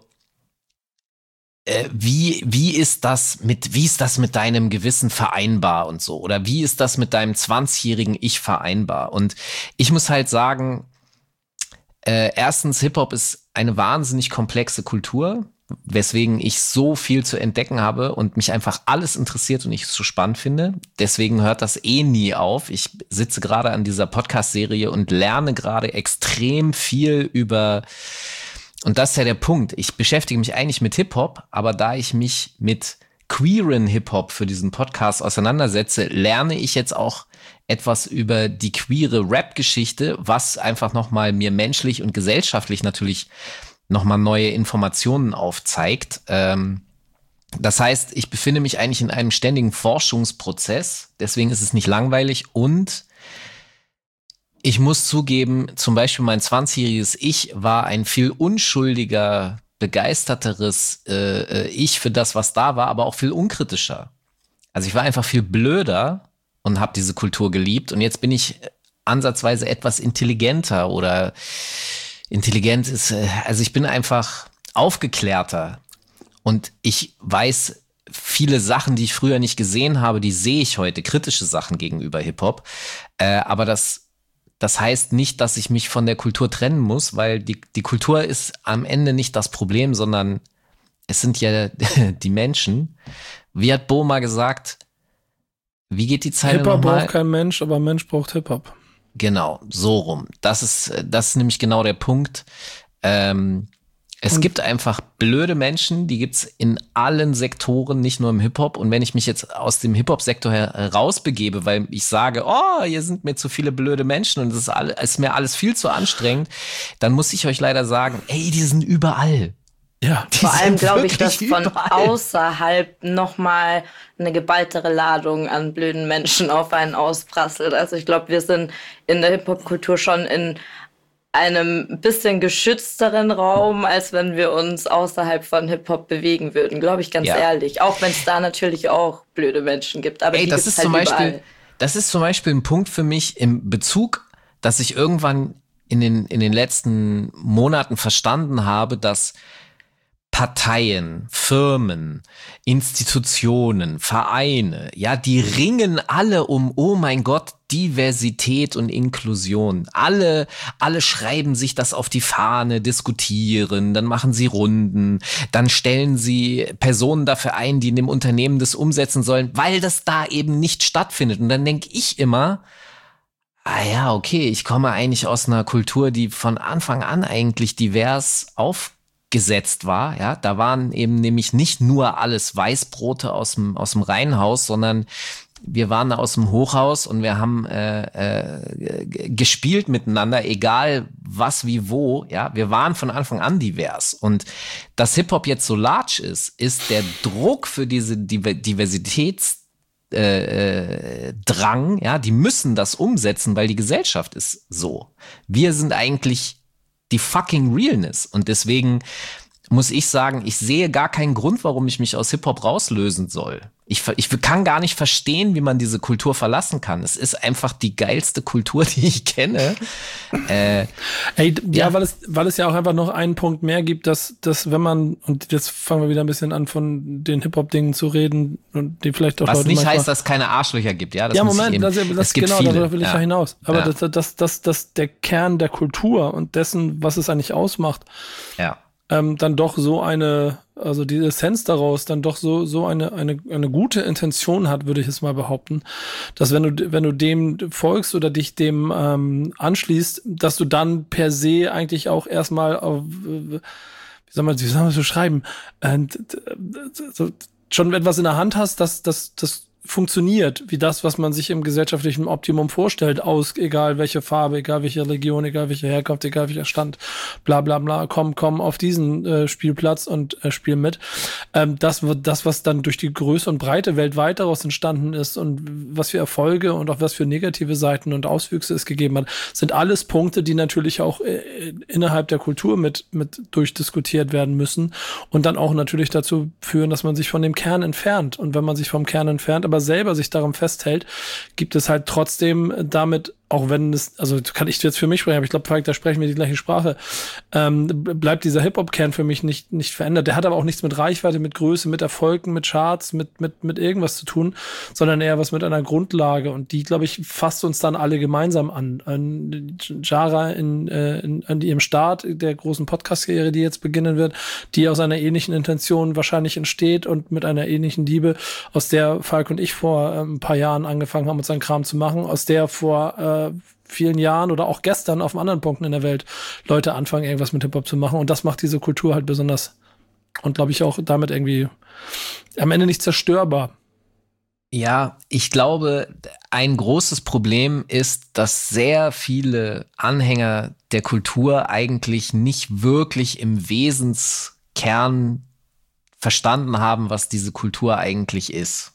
wie ist das mit deinem Gewissen vereinbar und so? Oder wie ist das mit deinem 20-jährigen Ich vereinbar? Und ich muss halt sagen, erstens, Hip-Hop ist eine wahnsinnig komplexe Kultur, weswegen ich so viel zu entdecken habe und mich einfach alles interessiert und ich es so spannend finde. Deswegen hört das nie auf. Ich sitze gerade an dieser Podcast-Serie und lerne gerade extrem viel über, und das ist ja der Punkt, ich beschäftige mich eigentlich mit Hip-Hop, aber da ich mich mit queeren Hip-Hop für diesen Podcast auseinandersetze, lerne ich jetzt auch etwas über die queere Rap-Geschichte, was einfach nochmal mir menschlich und gesellschaftlich natürlich nochmal neue Informationen aufzeigt. Das heißt, ich befinde mich eigentlich in einem ständigen Forschungsprozess, deswegen ist es nicht langweilig, und ich muss zugeben, zum Beispiel mein 20-jähriges Ich war ein viel unschuldiger, begeisterteres Ich für das, was da war, aber auch viel unkritischer. Also ich war einfach viel blöder und habe diese Kultur geliebt, und jetzt bin ich ansatzweise etwas intelligenter, oder intelligent ist, also ich bin einfach aufgeklärter und ich weiß viele Sachen, die ich früher nicht gesehen habe, die sehe ich heute, kritische Sachen gegenüber Hip-Hop, aber das heißt nicht, dass ich mich von der Kultur trennen muss, weil die Kultur ist am Ende nicht das Problem, sondern es sind ja die Menschen. Wie hat Bo mal gesagt, wie geht die Zeile nochmal? Hip-Hop braucht kein Mensch, aber Mensch braucht Hip-Hop. Genau, so rum. Das ist nämlich genau der Punkt. Es gibt einfach blöde Menschen, die gibt's in allen Sektoren, nicht nur im Hip-Hop. Und wenn ich mich jetzt aus dem Hip-Hop-Sektor herausbegebe, weil ich sage, oh, hier sind mir zu viele blöde Menschen und es ist mir alles viel zu anstrengend, dann muss ich euch leider sagen, ey, die sind überall. Ja, vor allem glaube ich, dass von außerhalb nochmal eine geballtere Ladung an blöden Menschen auf einen ausprasselt. Also ich glaube, wir sind in der Hip-Hop-Kultur schon in einem bisschen geschützteren Raum, als wenn wir uns außerhalb von Hip-Hop bewegen würden, glaube ich, ganz ehrlich. Auch wenn es da natürlich auch blöde Menschen gibt. Aber die das ist halt überall. Das ist zum Beispiel ein Punkt für mich im Bezug, dass ich irgendwann in den letzten Monaten verstanden habe, dass Parteien, Firmen, Institutionen, Vereine, ja, die ringen alle um, oh mein Gott, Diversität und Inklusion. Alle schreiben sich das auf die Fahne, diskutieren, dann machen sie Runden, dann stellen sie Personen dafür ein, die in dem Unternehmen das umsetzen sollen, weil das da eben nicht stattfindet. Und dann denke ich immer, ja, okay, ich komme eigentlich aus einer Kultur, die von Anfang an eigentlich divers aufgesetzt war, ja, da waren eben nämlich nicht nur alles Weißbrote aus dem Reihenhaus, sondern wir waren aus dem Hochhaus und wir haben gespielt miteinander, egal was, wie, wo, ja, wir waren von Anfang an divers. Und dass Hip-Hop jetzt so large ist der Druck für diese Diversitätsdrang, ja, die müssen das umsetzen, weil die Gesellschaft ist so. Wir sind eigentlich die fucking Realness. Und deswegen muss ich sagen, ich sehe gar keinen Grund, warum ich mich aus Hip-Hop rauslösen soll. Ich kann gar nicht verstehen, wie man diese Kultur verlassen kann. Es ist einfach die geilste Kultur, die ich kenne. Weil es ja auch einfach noch einen Punkt mehr gibt, dass wenn man, und jetzt fangen wir wieder ein bisschen an, von den Hip-Hop-Dingen zu reden, und die vielleicht auch was Leute nicht heißt, dass es keine Arschlöcher gibt, ja? Das Moment, das gibt genau, viele. Da will ich ja hinaus. Aber dass der Kern der Kultur und dessen, was es eigentlich ausmacht, dann doch so eine, also die Essenz daraus dann doch so eine gute Intention hat, würde ich jetzt mal behaupten, dass wenn du dem folgst oder dich dem anschließt, dass du dann per se eigentlich auch erstmal auf, wie soll man das so schreiben, schon etwas in der Hand hast, das funktioniert, wie das, was man sich im gesellschaftlichen Optimum vorstellt, egal welche Farbe, egal welche Religion, egal welche Herkunft, egal welcher Stand, bla bla bla, komm auf diesen Spielplatz und spiel mit. Das was dann durch die Größe und Breite weltweit daraus entstanden ist und was für Erfolge und auch was für negative Seiten und Auswüchse es gegeben hat, sind alles Punkte, die natürlich auch innerhalb der Kultur mit durchdiskutiert werden müssen und dann auch natürlich dazu führen, dass man sich von dem Kern entfernt. Und wenn man sich vom Kern entfernt, aber selber sich daran festhält, gibt es halt trotzdem damit, auch wenn es, also kann ich jetzt für mich sprechen, aber ich glaube, Falk, da sprechen wir die gleiche Sprache, bleibt dieser Hip-Hop-Kern für mich nicht verändert. Der hat aber auch nichts mit Reichweite, mit Größe, mit Erfolgen, mit Charts, mit irgendwas zu tun, sondern eher was mit einer Grundlage. Und die, glaube ich, fasst uns dann alle gemeinsam an. Jara an ihrem Start der großen Podcast-Karriere, die jetzt beginnen wird, die aus einer ähnlichen Intention wahrscheinlich entsteht und mit einer ähnlichen Liebe, aus der Falk und ich vor ein paar Jahren angefangen haben, unseren Kram zu machen, aus der vor vielen Jahren oder auch gestern auf anderen Punkten in der Welt Leute anfangen, irgendwas mit Hip-Hop zu machen. Und das macht diese Kultur halt besonders und, glaube ich, auch damit irgendwie am Ende nicht zerstörbar. Ja, ich glaube, ein großes Problem ist, dass sehr viele Anhänger der Kultur eigentlich nicht wirklich im Wesenskern verstanden haben, was diese Kultur eigentlich ist.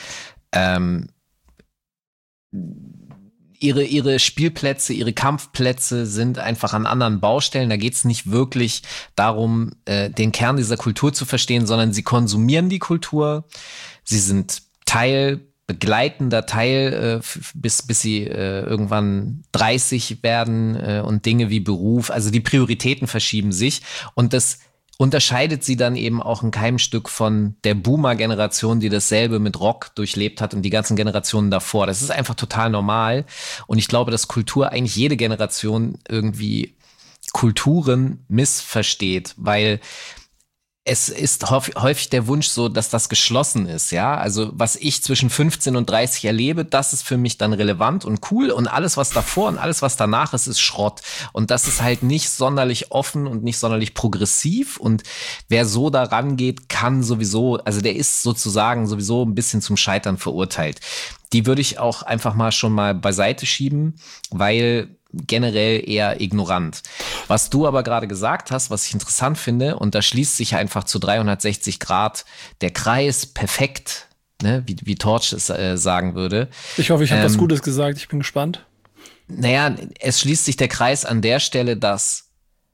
Ihre Spielplätze, ihre Kampfplätze sind einfach an anderen Baustellen. Da geht es nicht wirklich darum, den Kern dieser Kultur zu verstehen, sondern sie konsumieren die Kultur. Sie sind begleitender Teil, bis sie irgendwann 30 werden und Dinge wie Beruf. Also die Prioritäten verschieben sich und das unterscheidet sie dann eben auch in keinem Stück von der Boomer-Generation, die dasselbe mit Rock durchlebt hat und die ganzen Generationen davor. Das ist einfach total normal. Und ich glaube, dass Kultur eigentlich jede Generation irgendwie Kulturen missversteht, weil es ist häufig der Wunsch so, dass das geschlossen ist, ja. Also was ich zwischen 15 und 30 erlebe, das ist für mich dann relevant und cool und alles, was davor und alles, was danach ist, ist Schrott. Und das ist halt nicht sonderlich offen und nicht sonderlich progressiv und wer so da rangeht, kann sowieso, also der ist sozusagen sowieso ein bisschen zum Scheitern verurteilt. Die würde ich auch einfach mal schon mal beiseite schieben, weil generell eher ignorant. Was du aber gerade gesagt hast, was ich interessant finde, und da schließt sich einfach zu 360 Grad der Kreis perfekt, ne, wie Torch es sagen würde. Ich hoffe, ich habe was Gutes gesagt, ich bin gespannt. Naja, es schließt sich der Kreis an der Stelle, dass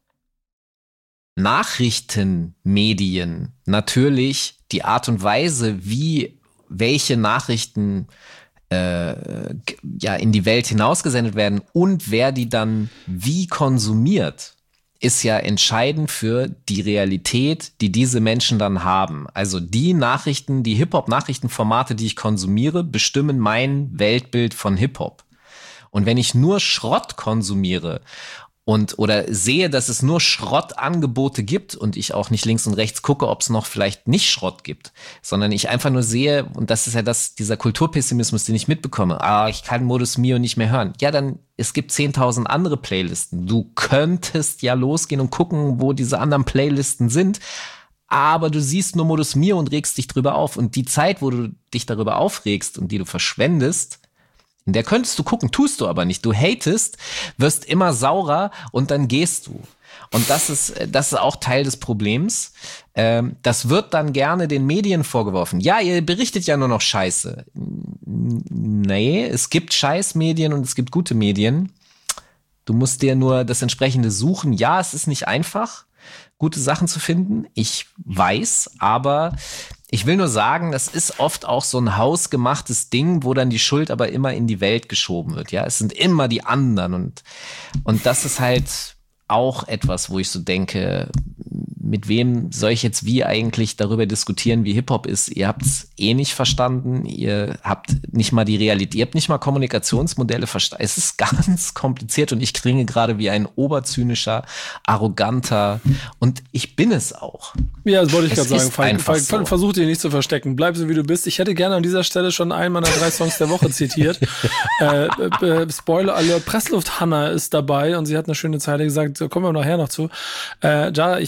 Nachrichtenmedien natürlich die Art und Weise, wie welche Nachrichten in die Welt hinausgesendet werden und wer die dann wie konsumiert, ist ja entscheidend für die Realität, die diese Menschen dann haben. Also die Nachrichten, die Hip-Hop-Nachrichtenformate, die ich konsumiere, bestimmen mein Weltbild von Hip-Hop. Und wenn ich nur Schrott konsumiere oder sehe, dass es nur Schrottangebote gibt und ich auch nicht links und rechts gucke, ob es noch vielleicht nicht Schrott gibt, sondern ich einfach nur sehe, und das ist ja dieser Kulturpessimismus, den ich mitbekomme, ich kann Modus Mio nicht mehr hören. Ja, dann, es gibt 10.000 andere Playlisten. Du könntest ja losgehen und gucken, wo diese anderen Playlisten sind, aber du siehst nur Modus Mio und regst dich drüber auf. Und die Zeit, wo du dich darüber aufregst und die du verschwendest, in der könntest du gucken, tust du aber nicht. Du hatest, wirst immer saurer und dann gehst du. Und das ist auch Teil des Problems. Das wird dann gerne den Medien vorgeworfen. Ja, ihr berichtet ja nur noch Scheiße. Nee, es gibt Scheißmedien und es gibt gute Medien. Du musst dir nur das entsprechende suchen. Ja, es ist nicht einfach, gute Sachen zu finden. Ich weiß, aber ich will nur sagen, das ist oft auch so ein hausgemachtes Ding, wo dann die Schuld aber immer in die Welt geschoben wird. Ja, es sind immer die anderen und das ist halt auch etwas, wo ich so denke, mit wem soll ich jetzt wie eigentlich darüber diskutieren, wie Hip-Hop ist? Ihr habt es eh nicht verstanden, ihr habt nicht mal die Realität, ihr habt nicht mal Kommunikationsmodelle verstanden. Es ist ganz kompliziert und ich klinge gerade wie ein oberzynischer, arroganter und ich bin es auch. Ja, das wollte ich gerade sagen. Falk, so. Versuch dich nicht zu verstecken. Bleib so, wie du bist. Ich hätte gerne an dieser Stelle schon einen meiner 3 Songs der Woche zitiert. Spoiler Alert, Pressluft Hanna ist dabei und sie hat eine schöne Zeile gesagt, da kommen wir nachher noch zu. Ja, ich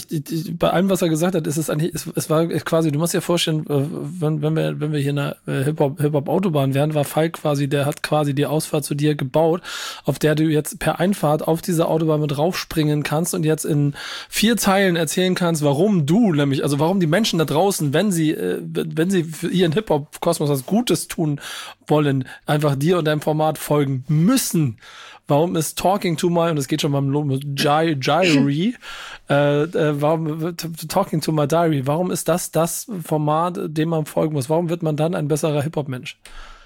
bei allem, was er gesagt hat, ist es eigentlich, es war quasi, du musst dir vorstellen, wenn wir hier in einer Hip-Hop-Autobahn wären, war Falk quasi, der hat quasi die Ausfahrt zu dir gebaut, auf der du jetzt per Einfahrt auf diese Autobahn mit raufspringen kannst und jetzt in 4 Teilen erzählen kannst, warum die Menschen da draußen, wenn sie für ihren Hip-Hop-Kosmos was Gutes tun wollen, einfach dir und deinem Format folgen müssen. Warum ist Talking to My, und es geht schon beim Diary, warum Talking to My Diary, warum ist das Format, dem man folgen muss? Warum wird man dann ein besserer Hip-Hop-Mensch?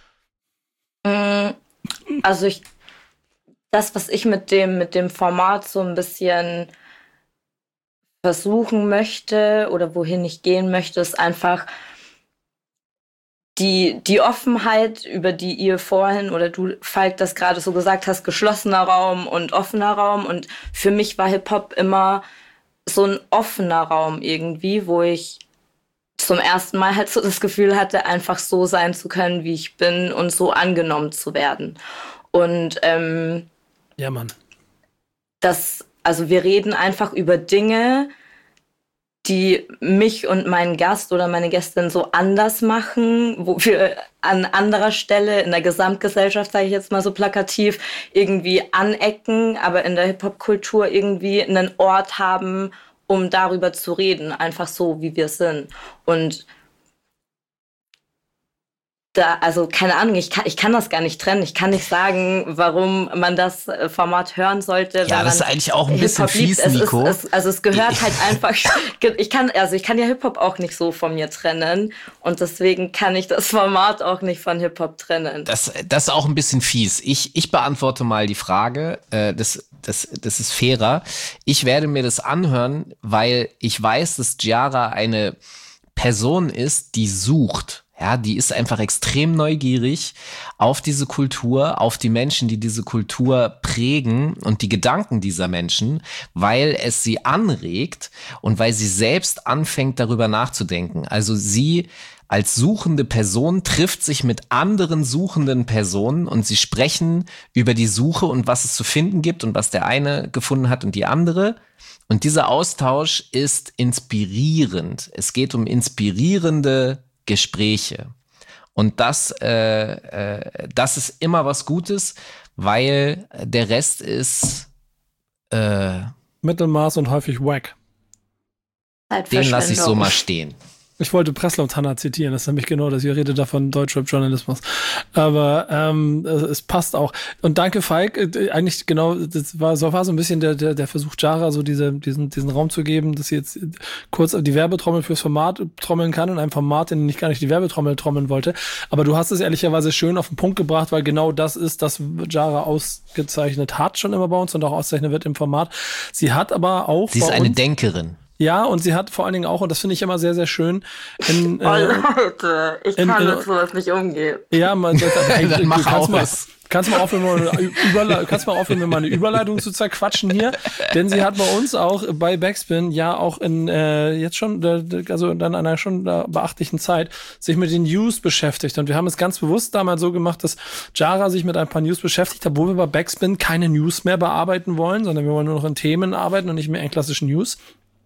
Also das, was ich mit dem Format so ein bisschen versuchen möchte oder wohin ich gehen möchte, ist einfach die Offenheit, über die ihr vorhin oder du, Falk, das gerade so gesagt hast, geschlossener Raum und offener Raum. Und für mich war Hip-Hop immer so ein offener Raum irgendwie, wo ich zum ersten Mal halt so das Gefühl hatte, einfach so sein zu können, wie ich bin und so angenommen zu werden. Und ja, Mann. Also wir reden einfach über Dinge, die mich und meinen Gast oder meine Gästin so anders machen, wo wir an anderer Stelle in der Gesamtgesellschaft, sage ich jetzt mal so plakativ, irgendwie anecken, aber in der Hip-Hop-Kultur irgendwie einen Ort haben, um darüber zu reden, einfach so, wie wir sind. Und also keine Ahnung, ich kann das gar nicht trennen. Ich kann nicht sagen, warum man das Format hören sollte. Ja, das ist eigentlich auch ein bisschen fies, Nico. Es gehört halt einfach, ich kann ja Hip-Hop auch nicht so von mir trennen und deswegen kann ich das Format auch nicht von Hip-Hop trennen. Das ist auch ein bisschen fies. Ich beantworte mal die Frage, das ist fairer. Ich werde mir das anhören, weil ich weiß, dass Giara eine Person ist, die sucht. Ja, die ist einfach extrem neugierig auf diese Kultur, auf die Menschen, die diese Kultur prägen und die Gedanken dieser Menschen, weil es sie anregt und weil sie selbst anfängt, darüber nachzudenken. Also sie als suchende Person trifft sich mit anderen suchenden Personen und sie sprechen über die Suche und was es zu finden gibt und was der eine gefunden hat und die andere. Und dieser Austausch ist inspirierend. Es geht um inspirierende Gespräche. Und das ist immer was Gutes, weil der Rest ist Mittelmaß und häufig wack. Den lasse ich so mal stehen. Ich wollte Presslau-Tanner zitieren, das ist nämlich genau das. Ihr redet da von Deutschrap-Journalismus. Aber es passt auch. Und danke, Falk. Eigentlich genau, das war so ein bisschen der Versuch, Giara so diesen Raum zu geben, dass sie jetzt kurz die Werbetrommel fürs Format trommeln kann, in einem Format, in dem ich gar nicht die Werbetrommel trommeln wollte. Aber du hast es ehrlicherweise schön auf den Punkt gebracht, weil genau das ist, das Giara ausgezeichnet hat schon immer bei uns und auch auszeichnen wird im Format. Sie hat aber auch... Sie ist eine Denkerin. Ja, und sie hat vor allen Dingen auch, und das finde ich immer sehr, sehr schön, Leute, ich kann mit sowas nicht umgehen. Ja, dann mach aus. Kannst mal aufhören, mir mal eine Überleitung zu zerquatschen hier? Denn sie hat bei uns auch bei Backspin ja auch in jetzt schon, also in einer schon beachtlichen Zeit, sich mit den News beschäftigt. Und wir haben es ganz bewusst damals so gemacht, dass Giara sich mit ein paar News beschäftigt hat, wo wir bei Backspin keine News mehr bearbeiten wollen, sondern wir wollen nur noch in Themen arbeiten und nicht mehr in klassischen News.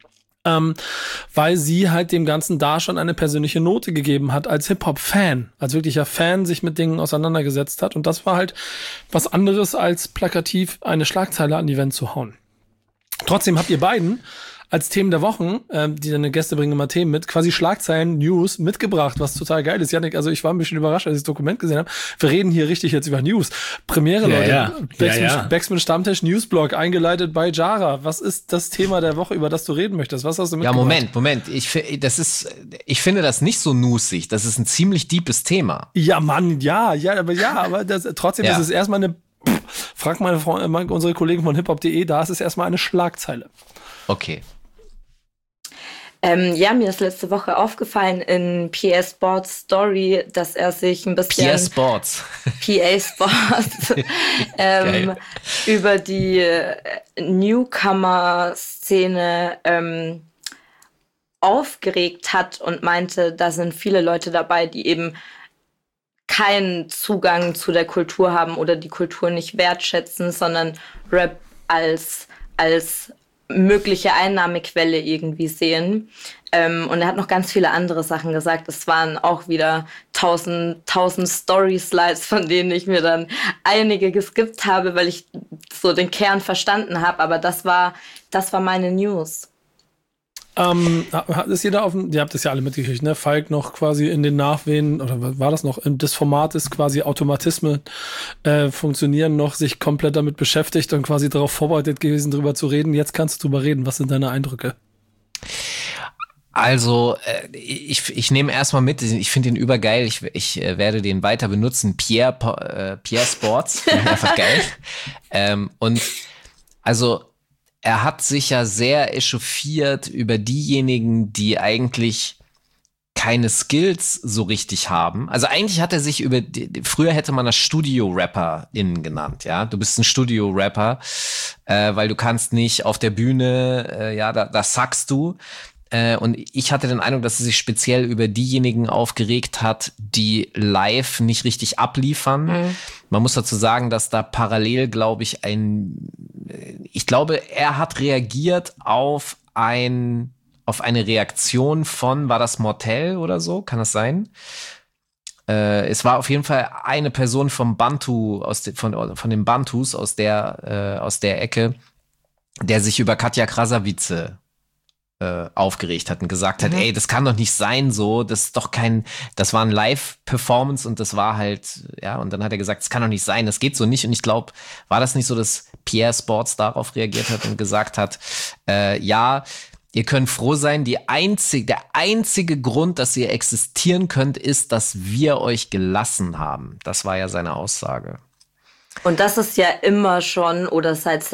Weil sie halt dem Ganzen da schon eine persönliche Note gegeben hat als Hip-Hop-Fan, als wirklicher Fan sich mit Dingen auseinandergesetzt hat. Und das war halt was anderes, als plakativ eine Schlagzeile an die Wand zu hauen. Trotzdem habt ihr beiden als Themen der Wochen, die deine Gäste bringen immer Themen mit, quasi Schlagzeilen, News mitgebracht, was total geil ist. Janik, also ich war ein bisschen überrascht, als ich das Dokument gesehen habe. Wir reden hier richtig jetzt über News. Premiere, ja, Leute. Ja. Backspin Stammtisch Newsblog, eingeleitet bei Giara. Was ist das Thema der Woche, über das du reden möchtest? Was hast du mitgebracht? Ja, Moment. Ich finde das nicht so nusig. Das ist ein ziemlich deepes Thema. Ja, Mann, aber trotzdem ist es erstmal eine, frag mal unsere Kollegen von hiphop.de, da ist es erstmal eine Schlagzeile. Okay. Mir ist letzte Woche aufgefallen in PA Sports Story, dass er sich ein bisschen... PA Sports über die Newcomer-Szene aufgeregt hat und meinte, da sind viele Leute dabei, die eben keinen Zugang zu der Kultur haben oder die Kultur nicht wertschätzen, sondern Rap als mögliche Einnahmequelle irgendwie sehen. Und er hat noch ganz viele andere Sachen gesagt. Es waren auch wieder 1000 Story-Slides, von denen ich mir dann einige geskippt habe, weil ich so den Kern verstanden habe. Aber das war meine News. Ist jeder ihr habt das ja alle mitgekriegt, ne? Falk noch quasi in den Nachwehen, oder war das noch, des Formates quasi Automatismen funktionieren noch, sich komplett damit beschäftigt und quasi darauf vorbereitet gewesen, drüber zu reden. Jetzt kannst du drüber reden. Was sind deine Eindrücke? Also, ich nehme erstmal mit, ich finde den übergeil, ich werde den weiter benutzen, Pierre Sports, finde ich einfach geil. Und also, er hat sich ja sehr echauffiert über diejenigen, die eigentlich keine Skills so richtig haben. Also eigentlich hat er sich früher hätte man das Studio-RapperInnen genannt, ja. Du bist ein Studio-Rapper, weil du kannst nicht auf der Bühne, da sackst du. Und ich hatte den Eindruck, dass er sich speziell über diejenigen aufgeregt hat, die live nicht richtig abliefern. Mhm. Man muss dazu sagen, dass da parallel, glaube ich, er hat reagiert auf eine Reaktion von, war das Mortel oder so? Kann das sein? Es war auf jeden Fall eine Person vom Bantu, von den Bantus aus der Ecke, der sich über Katja Krasavice aufgeregt hat und gesagt hat, ey, das kann doch nicht sein so, das war ein Live-Performance und das war halt, ja, und dann hat er gesagt, das kann doch nicht sein, das geht so nicht. Und ich glaube, war das nicht so, dass Pierre Sports darauf reagiert hat und gesagt hat, ja, ihr könnt froh sein, der einzige Grund, dass ihr existieren könnt, ist, dass wir euch gelassen haben. Das war ja seine Aussage. Und das ist ja immer schon oder seit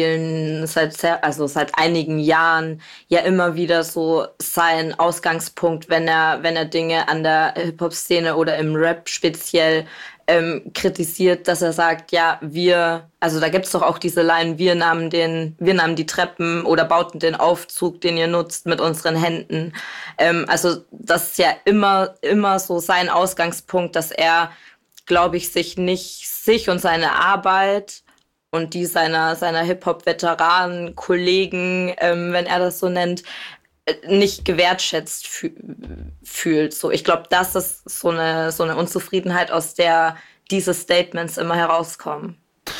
einigen Jahren ja immer wieder so sein Ausgangspunkt, wenn er Dinge an der Hip-Hop-Szene oder im Rap speziell kritisiert, dass er sagt, ja, also da gibt's doch auch diese Line, wir nahmen die Treppen oder bauten den Aufzug, den ihr nutzt, mit unseren Händen. Also das ist ja immer so sein Ausgangspunkt, dass er, glaube ich, sich und seine Arbeit und die seiner Hip-Hop-Veteranen, Kollegen, wenn er das so nennt, nicht gewertschätzt fühlt. So, ich glaube, das ist so eine Unzufriedenheit, aus der diese Statements immer herauskommen.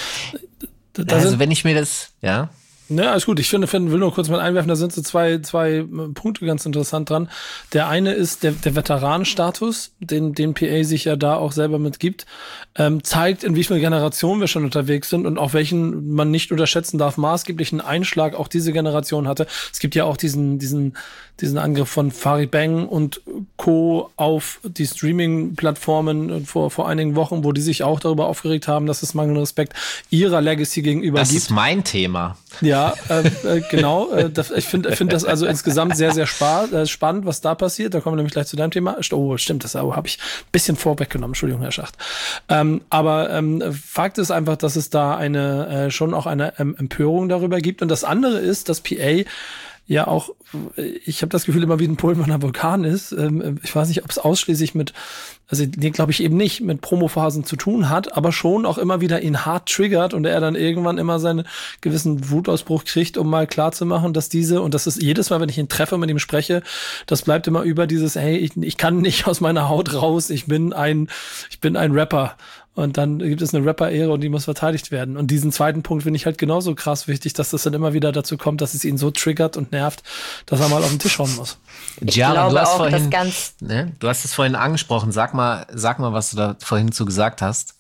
Also wenn ich mir das, ja. Ja, alles gut. Ich will nur kurz mal einwerfen, da sind so zwei Punkte ganz interessant dran. Der eine ist der Veteranenstatus, den PA sich ja da auch selber mitgibt, zeigt, in wie vielen Generationen wir schon unterwegs sind und auch welchen man nicht unterschätzen darf, maßgeblichen Einschlag auch diese Generation hatte. Es gibt ja auch diesen Angriff von Farid Bang und Co. auf die Streaming-Plattformen vor einigen Wochen, wo die sich auch darüber aufgeregt haben, dass es mangelnden Respekt ihrer Legacy gegenüber gibt. Das ist mein Thema. Ja, genau. Ich finde das also insgesamt sehr, sehr spannend, was da passiert. Da kommen wir nämlich gleich zu deinem Thema. Oh, stimmt, das habe ich ein bisschen vorweggenommen. Entschuldigung, Herr Schacht. Aber Fakt ist einfach, dass es da schon auch eine Empörung darüber gibt. Und das andere ist, dass PA ja auch, ich habe das Gefühl, immer wie ein Pulverner Vulkan ist. Ich weiß nicht, ob es ausschließlich glaube ich eben nicht mit Promophasen zu tun hat, aber schon auch immer wieder ihn hart triggert und er dann irgendwann immer seinen gewissen Wutausbruch kriegt, um mal klarzumachen, dass und das ist jedes Mal, wenn ich ihn treffe, mit ihm spreche, das bleibt immer über dieses, hey, ich kann nicht aus meiner Haut raus, ich bin ein Rapper. Und dann gibt es eine Rapper-Ehre und die muss verteidigt werden. Und diesen zweiten Punkt finde ich halt genauso krass wichtig, dass das dann immer wieder dazu kommt, dass es ihn so triggert und nervt, dass er mal auf den Tisch hauen muss. Ja, du hast es vorhin angesprochen. Sag mal, was du da vorhin zu gesagt hast.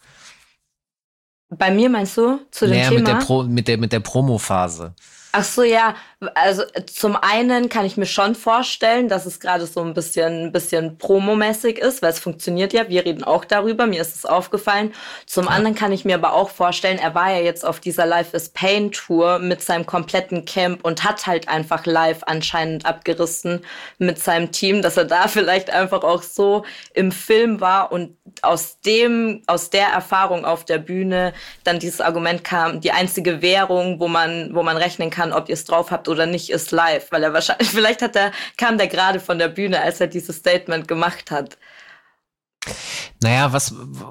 Bei mir meinst du zu dem Thema? Mit der Promo-Phase. Ach so, ja. Also zum einen kann ich mir schon vorstellen, dass es gerade so ein bisschen promomäßig ist, weil es funktioniert ja. Wir reden auch darüber. Mir ist es aufgefallen. Zum anderen kann ich mir aber auch vorstellen, er war ja jetzt auf dieser Life is Pain Tour mit seinem kompletten Camp und hat halt einfach live anscheinend abgerissen mit seinem Team, dass er da vielleicht einfach auch so im Film war und aus der Erfahrung auf der Bühne dann dieses Argument kam, die einzige Währung, wo man rechnen kann, ob ihr es drauf habt oder nicht, ist live, weil er wahrscheinlich, kam der gerade von der Bühne, als er dieses Statement gemacht hat. Naja,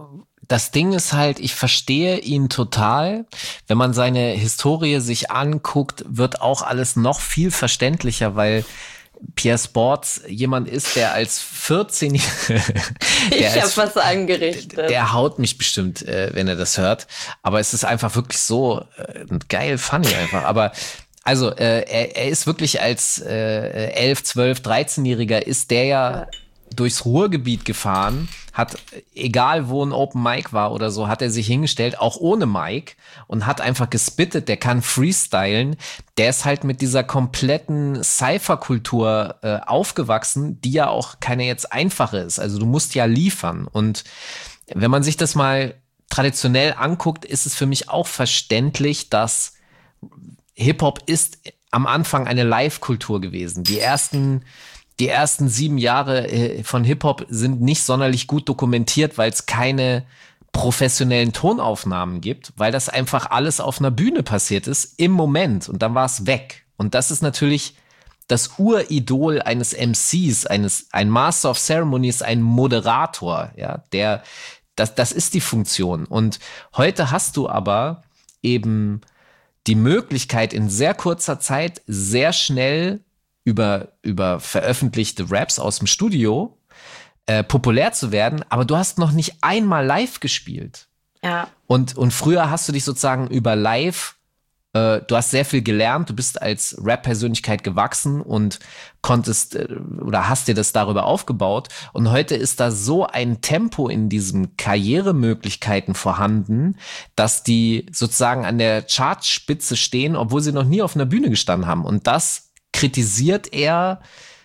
Das Ding ist halt, ich verstehe ihn total. Wenn man seine Historie sich anguckt, wird auch alles noch viel verständlicher, weil Pierre Sports jemand ist, der als 14-Jähriger... Ich habe was angerichtet. Der haut mich bestimmt, wenn er das hört. Aber es ist einfach wirklich so geil, funny einfach. Aber also er ist wirklich als 11, 12, 13-Jähriger ist der ja durchs Ruhrgebiet gefahren, hat, egal wo ein Open Mic war oder so, hat er sich hingestellt, auch ohne Mic, und hat einfach gespittet. Der kann freestylen. Der ist halt mit dieser kompletten Cypher-Kultur aufgewachsen, die ja auch keine jetzt einfache ist. Also du musst ja liefern. Und wenn man sich das mal traditionell anguckt, ist es für mich auch verständlich, dass Hip-Hop ist am Anfang eine Live-Kultur gewesen. Die ersten 7 Jahre von Hip-Hop sind nicht sonderlich gut dokumentiert, weil es keine professionellen Tonaufnahmen gibt, weil das einfach alles auf einer Bühne passiert ist im Moment, und dann war es weg. Und das ist natürlich das Uridol eines MCs, ein Master of Ceremonies, ein Moderator, ja, das ist die Funktion. Und heute hast du aber eben die Möglichkeit, in sehr kurzer Zeit sehr schnell über veröffentlichte Raps aus dem Studio populär zu werden, aber du hast noch nicht einmal live gespielt. Ja. Und früher hast du dich sozusagen über live, du hast sehr viel gelernt, du bist als Rap-Persönlichkeit gewachsen und konntest oder hast dir das darüber aufgebaut. Und heute ist da so ein Tempo in diesen Karrieremöglichkeiten vorhanden, dass die sozusagen an der Chartspitze stehen, obwohl sie noch nie auf einer Bühne gestanden haben. Und das kritisiert er.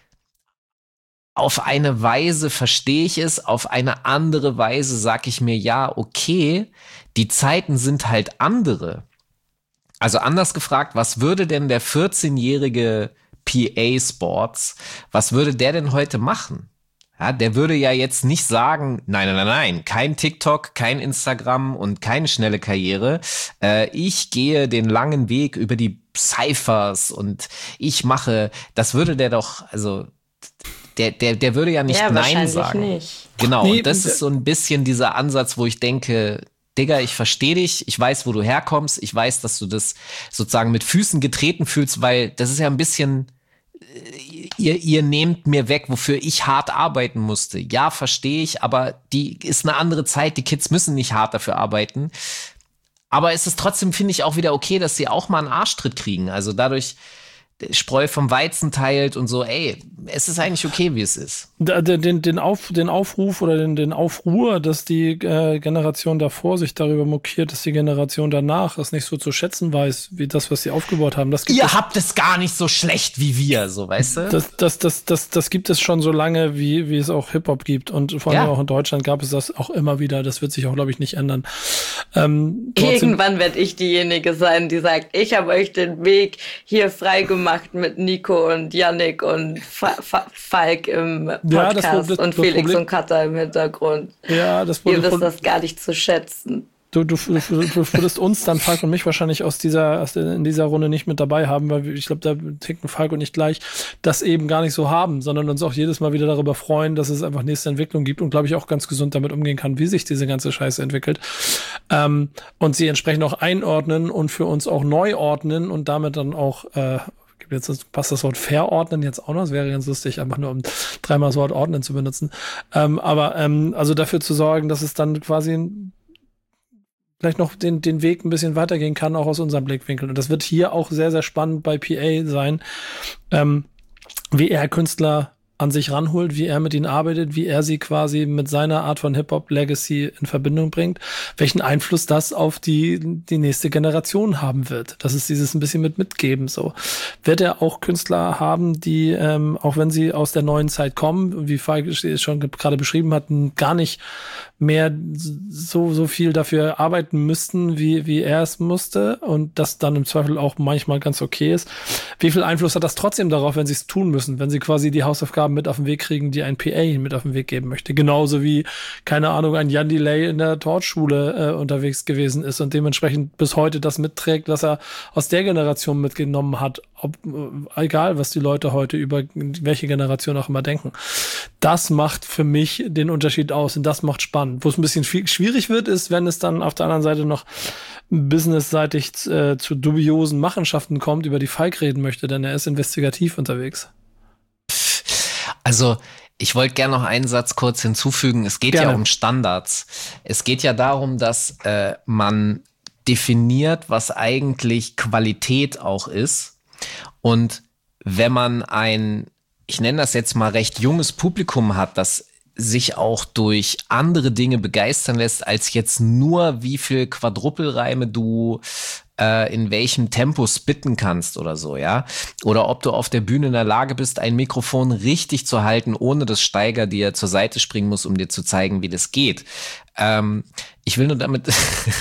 Auf eine Weise verstehe ich es, auf eine andere Weise sage ich mir, ja, okay, die Zeiten sind halt andere. Also anders gefragt, was würde denn der 14-jährige PA Sports, was würde der denn heute machen? Ja, der würde ja jetzt nicht sagen, nein, kein TikTok, kein Instagram und keine schnelle Karriere. Ich gehe den langen Weg über die Cyphers und ich mache, das würde der doch, also der würde ja nicht Nein sagen. Nicht. Genau, nee, und das ist so ein bisschen dieser Ansatz, wo ich denke, Digga, ich verstehe dich, ich weiß, wo du herkommst, ich weiß, dass du das sozusagen mit Füßen getreten fühlst, weil das ist ja ein bisschen, ihr nehmt mir weg, wofür ich hart arbeiten musste. Ja, verstehe ich, aber die ist eine andere Zeit, die Kids müssen nicht hart dafür arbeiten. Aber es ist trotzdem, finde ich, auch wieder okay, dass sie auch mal einen Arschtritt kriegen. Also dadurch Spreu vom Weizen teilt und so, ey, es ist eigentlich okay, wie es ist. Den Aufruf oder den Aufruhr, dass die Generation davor sich darüber mokiert, dass die Generation danach es nicht so zu schätzen weiß, wie das, was sie aufgebaut haben. Ihr habt es gar nicht so schlecht wie wir, so, weißt du? Das gibt es schon so lange, wie es auch Hip-Hop gibt. Und vor allem auch in Deutschland gab es das auch immer wieder. Das wird sich auch, glaube ich, nicht ändern. Irgendwann werde ich diejenige sein, die sagt, ich habe euch den Weg hier frei gemacht mit Nico und Yannick und Falk im Podcast und Felix und Katha im Hintergrund. Ja, Ihr wisst das gar nicht zu schätzen. Du würdest uns dann, Falk und mich, wahrscheinlich in dieser Runde nicht mit dabei haben, weil ich glaube, da ticken Falk und ich gleich das eben gar nicht so haben, sondern uns auch jedes Mal wieder darüber freuen, dass es einfach nächste Entwicklung gibt und, glaube ich, auch ganz gesund damit umgehen kann, wie sich diese ganze Scheiße entwickelt. Und sie entsprechend auch einordnen und für uns auch neu ordnen und damit dann auch jetzt passt das Wort verordnen jetzt auch noch. Es wäre ganz lustig, einfach nur um dreimal das Wort ordnen zu benutzen. Also dafür zu sorgen, dass es dann quasi vielleicht noch den Weg ein bisschen weitergehen kann, auch aus unserem Blickwinkel. Und das wird hier auch sehr, sehr spannend bei PA sein, wie er Künstler an sich ranholt, wie er mit ihnen arbeitet, wie er sie quasi mit seiner Art von Hip-Hop-Legacy in Verbindung bringt, welchen Einfluss das auf die nächste Generation haben wird. Das ist dieses ein bisschen mitgeben, so. Wird er auch Künstler haben, die, auch wenn sie aus der neuen Zeit kommen, wie Falk es schon gerade beschrieben hat, gar nicht mehr so viel dafür arbeiten müssten, wie er es musste, und das dann im Zweifel auch manchmal ganz okay ist. Wie viel Einfluss hat das trotzdem darauf, wenn sie es tun müssen, wenn sie quasi die Hausaufgaben Aufgaben mit auf den Weg kriegen, die ein PA mit auf den Weg geben möchte. Genauso wie, keine Ahnung, ein Jan Delay in der Torchschule unterwegs gewesen ist und dementsprechend bis heute das mitträgt, was er aus der Generation mitgenommen hat. Egal, was die Leute heute über welche Generation auch immer denken. Das macht für mich den Unterschied aus und das macht spannend. Wo es ein bisschen schwierig wird, ist, wenn es dann auf der anderen Seite noch businessseitig zu dubiosen Machenschaften kommt, über die Falk reden möchte, denn er ist investigativ unterwegs. Also, ich wollte gerne noch einen Satz kurz hinzufügen. Es geht ja um Standards. Es geht ja darum, dass man definiert, was eigentlich Qualität auch ist. Und wenn man ich nenne das jetzt mal recht junges Publikum hat, das sich auch durch andere Dinge begeistern lässt, als jetzt nur, wie viel Quadrupelreime du in welchem Tempo spitten kannst oder so, ja. Oder ob du auf der Bühne in der Lage bist, ein Mikrofon richtig zu halten, ohne dass Steiger dir zur Seite springen muss, um dir zu zeigen, wie das geht. Ich will nur damit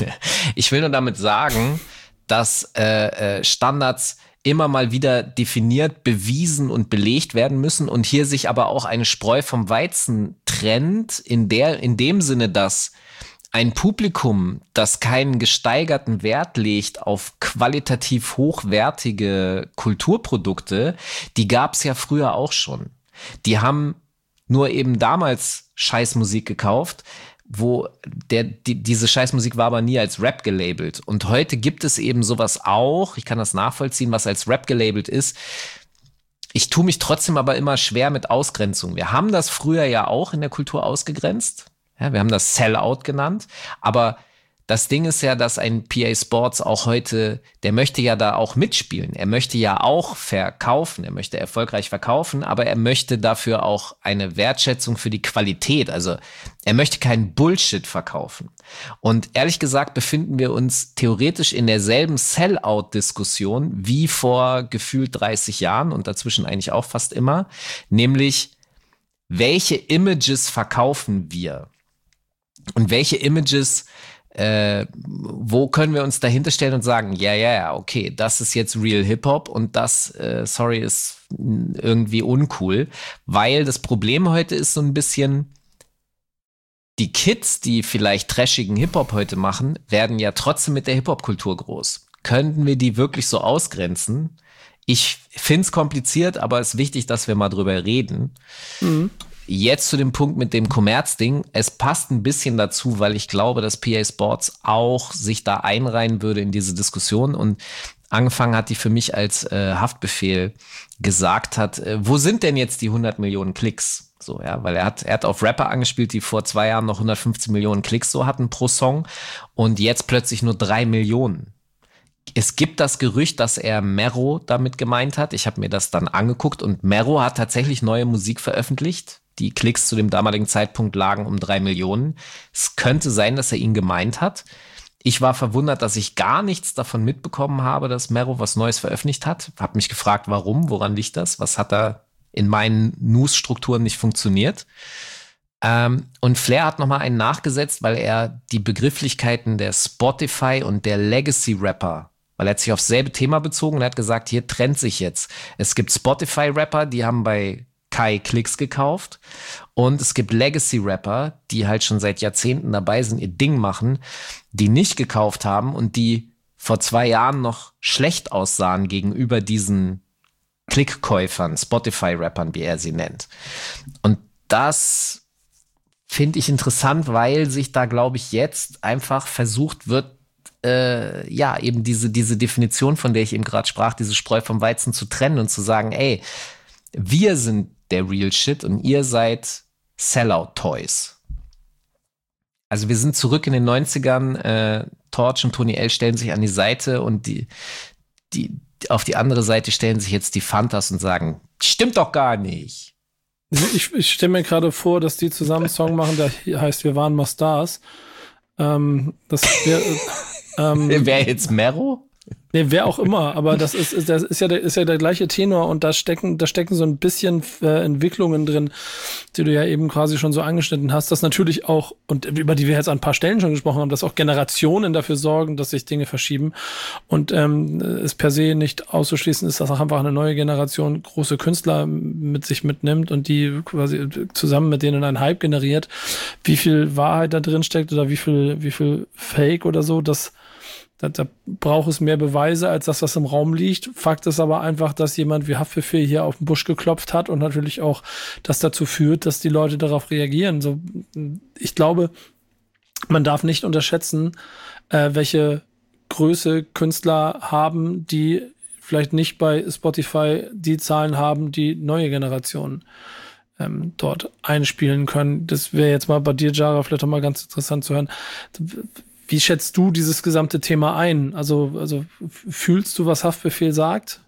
sagen, dass Standards immer mal wieder definiert, bewiesen und belegt werden müssen und hier sich aber auch eine Spreu vom Weizen trennt, in dem Sinne, dass ein Publikum, das keinen gesteigerten Wert legt auf qualitativ hochwertige Kulturprodukte, die gab's ja früher auch schon. Die haben nur eben damals Scheißmusik gekauft, wo diese Scheißmusik war aber nie als Rap gelabelt. Und heute gibt es eben sowas auch, ich kann das nachvollziehen, was als Rap gelabelt ist. Ich tue mich trotzdem aber immer schwer mit Ausgrenzung. Wir haben das früher ja auch in der Kultur ausgegrenzt. Ja, wir haben das Sellout genannt. Aber das Ding ist ja, dass ein PA Sports auch heute, der möchte ja da auch mitspielen. Er möchte ja auch verkaufen. Er möchte erfolgreich verkaufen, aber er möchte dafür auch eine Wertschätzung für die Qualität. Also er möchte keinen Bullshit verkaufen. Und ehrlich gesagt befinden wir uns theoretisch in derselben Sellout-Diskussion wie vor gefühlt 30 Jahren und dazwischen eigentlich auch fast immer. Nämlich, welche Images verkaufen wir? Und welche Images wo können wir uns dahinter stellen und sagen, ja, okay, das ist jetzt Real Hip-Hop und das, ist irgendwie uncool, weil das Problem heute ist so ein bisschen, die Kids, die vielleicht trashigen Hip-Hop heute machen, werden ja trotzdem mit der Hip-Hop-Kultur groß. Könnten wir die wirklich so ausgrenzen? Ich find's kompliziert, aber es ist wichtig, dass wir mal drüber reden. Mhm. Jetzt zu dem Punkt mit dem Kommerzding. Es passt ein bisschen dazu, weil ich glaube, dass PA Sports auch sich da einreihen würde in diese Diskussion. Und angefangen hat die für mich als Haftbefehl gesagt hat, wo sind denn jetzt die 100 Millionen Klicks? So, ja, weil er hat auf Rapper angespielt, die vor 2 Jahren noch 115 Millionen Klicks so hatten pro Song und jetzt plötzlich nur 3 Millionen. Es gibt das Gerücht, dass er Mero damit gemeint hat. Ich habe mir das dann angeguckt und Mero hat tatsächlich neue Musik veröffentlicht. Die Klicks zu dem damaligen Zeitpunkt lagen um 3 Millionen. Es könnte sein, dass er ihn gemeint hat. Ich war verwundert, dass ich gar nichts davon mitbekommen habe, dass Mero was Neues veröffentlicht hat. Hab mich gefragt, warum, woran liegt das? Was hat da in meinen News-Strukturen nicht funktioniert? Und Flair hat nochmal einen nachgesetzt, weil er die Begrifflichkeiten der Spotify und der Legacy-Rapper, weil er hat sich aufs selbe Thema bezogen und er hat gesagt, hier trennt sich jetzt. Es gibt Spotify-Rapper, die haben bei Kai Klicks gekauft und es gibt Legacy-Rapper, die halt schon seit Jahrzehnten dabei sind, ihr Ding machen, die nicht gekauft haben und die vor 2 Jahren noch schlecht aussahen gegenüber diesen Klickkäufern, Spotify-Rappern, wie er sie nennt. Und das finde ich interessant, weil sich da, glaube ich, jetzt einfach versucht wird, eben diese Definition, von der ich eben gerade sprach, diese Spreu vom Weizen zu trennen und zu sagen, ey, wir sind der Real Shit und ihr seid Sellout-Toys. Also wir sind zurück in den 90ern, Torch und Tony L stellen sich an die Seite und die auf die andere Seite stellen sich jetzt die Fantas und sagen, stimmt doch gar nicht. Ich stelle mir gerade vor, dass die zusammen einen Song machen, der heißt Wir waren mal Stars. Das wäre wer jetzt Mero? Nee, wer auch immer, aber das ist ja der gleiche Tenor und da stecken so ein bisschen Entwicklungen drin, die du ja eben quasi schon so angeschnitten hast, dass natürlich auch, und über die wir jetzt an ein paar Stellen schon gesprochen haben, dass auch Generationen dafür sorgen, dass sich Dinge verschieben und es per se nicht auszuschließen ist, dass auch einfach eine neue Generation große Künstler mit sich mitnimmt und die quasi zusammen mit denen einen Hype generiert. Wie viel Wahrheit da drin steckt oder wie viel Fake oder so, da braucht es mehr Beweise als das, was im Raum liegt. Fakt ist aber einfach, dass jemand wie Haftbefehl hier auf den Busch geklopft hat und natürlich auch das dazu führt, dass die Leute darauf reagieren. So, ich glaube, man darf nicht unterschätzen, welche Größe Künstler haben, die vielleicht nicht bei Spotify die Zahlen haben, die neue Generationen dort einspielen können. Das wäre jetzt mal bei dir, Jara, vielleicht auch mal ganz interessant zu hören. Wie schätzt du dieses gesamte Thema ein? Also fühlst du, was Haftbefehl sagt?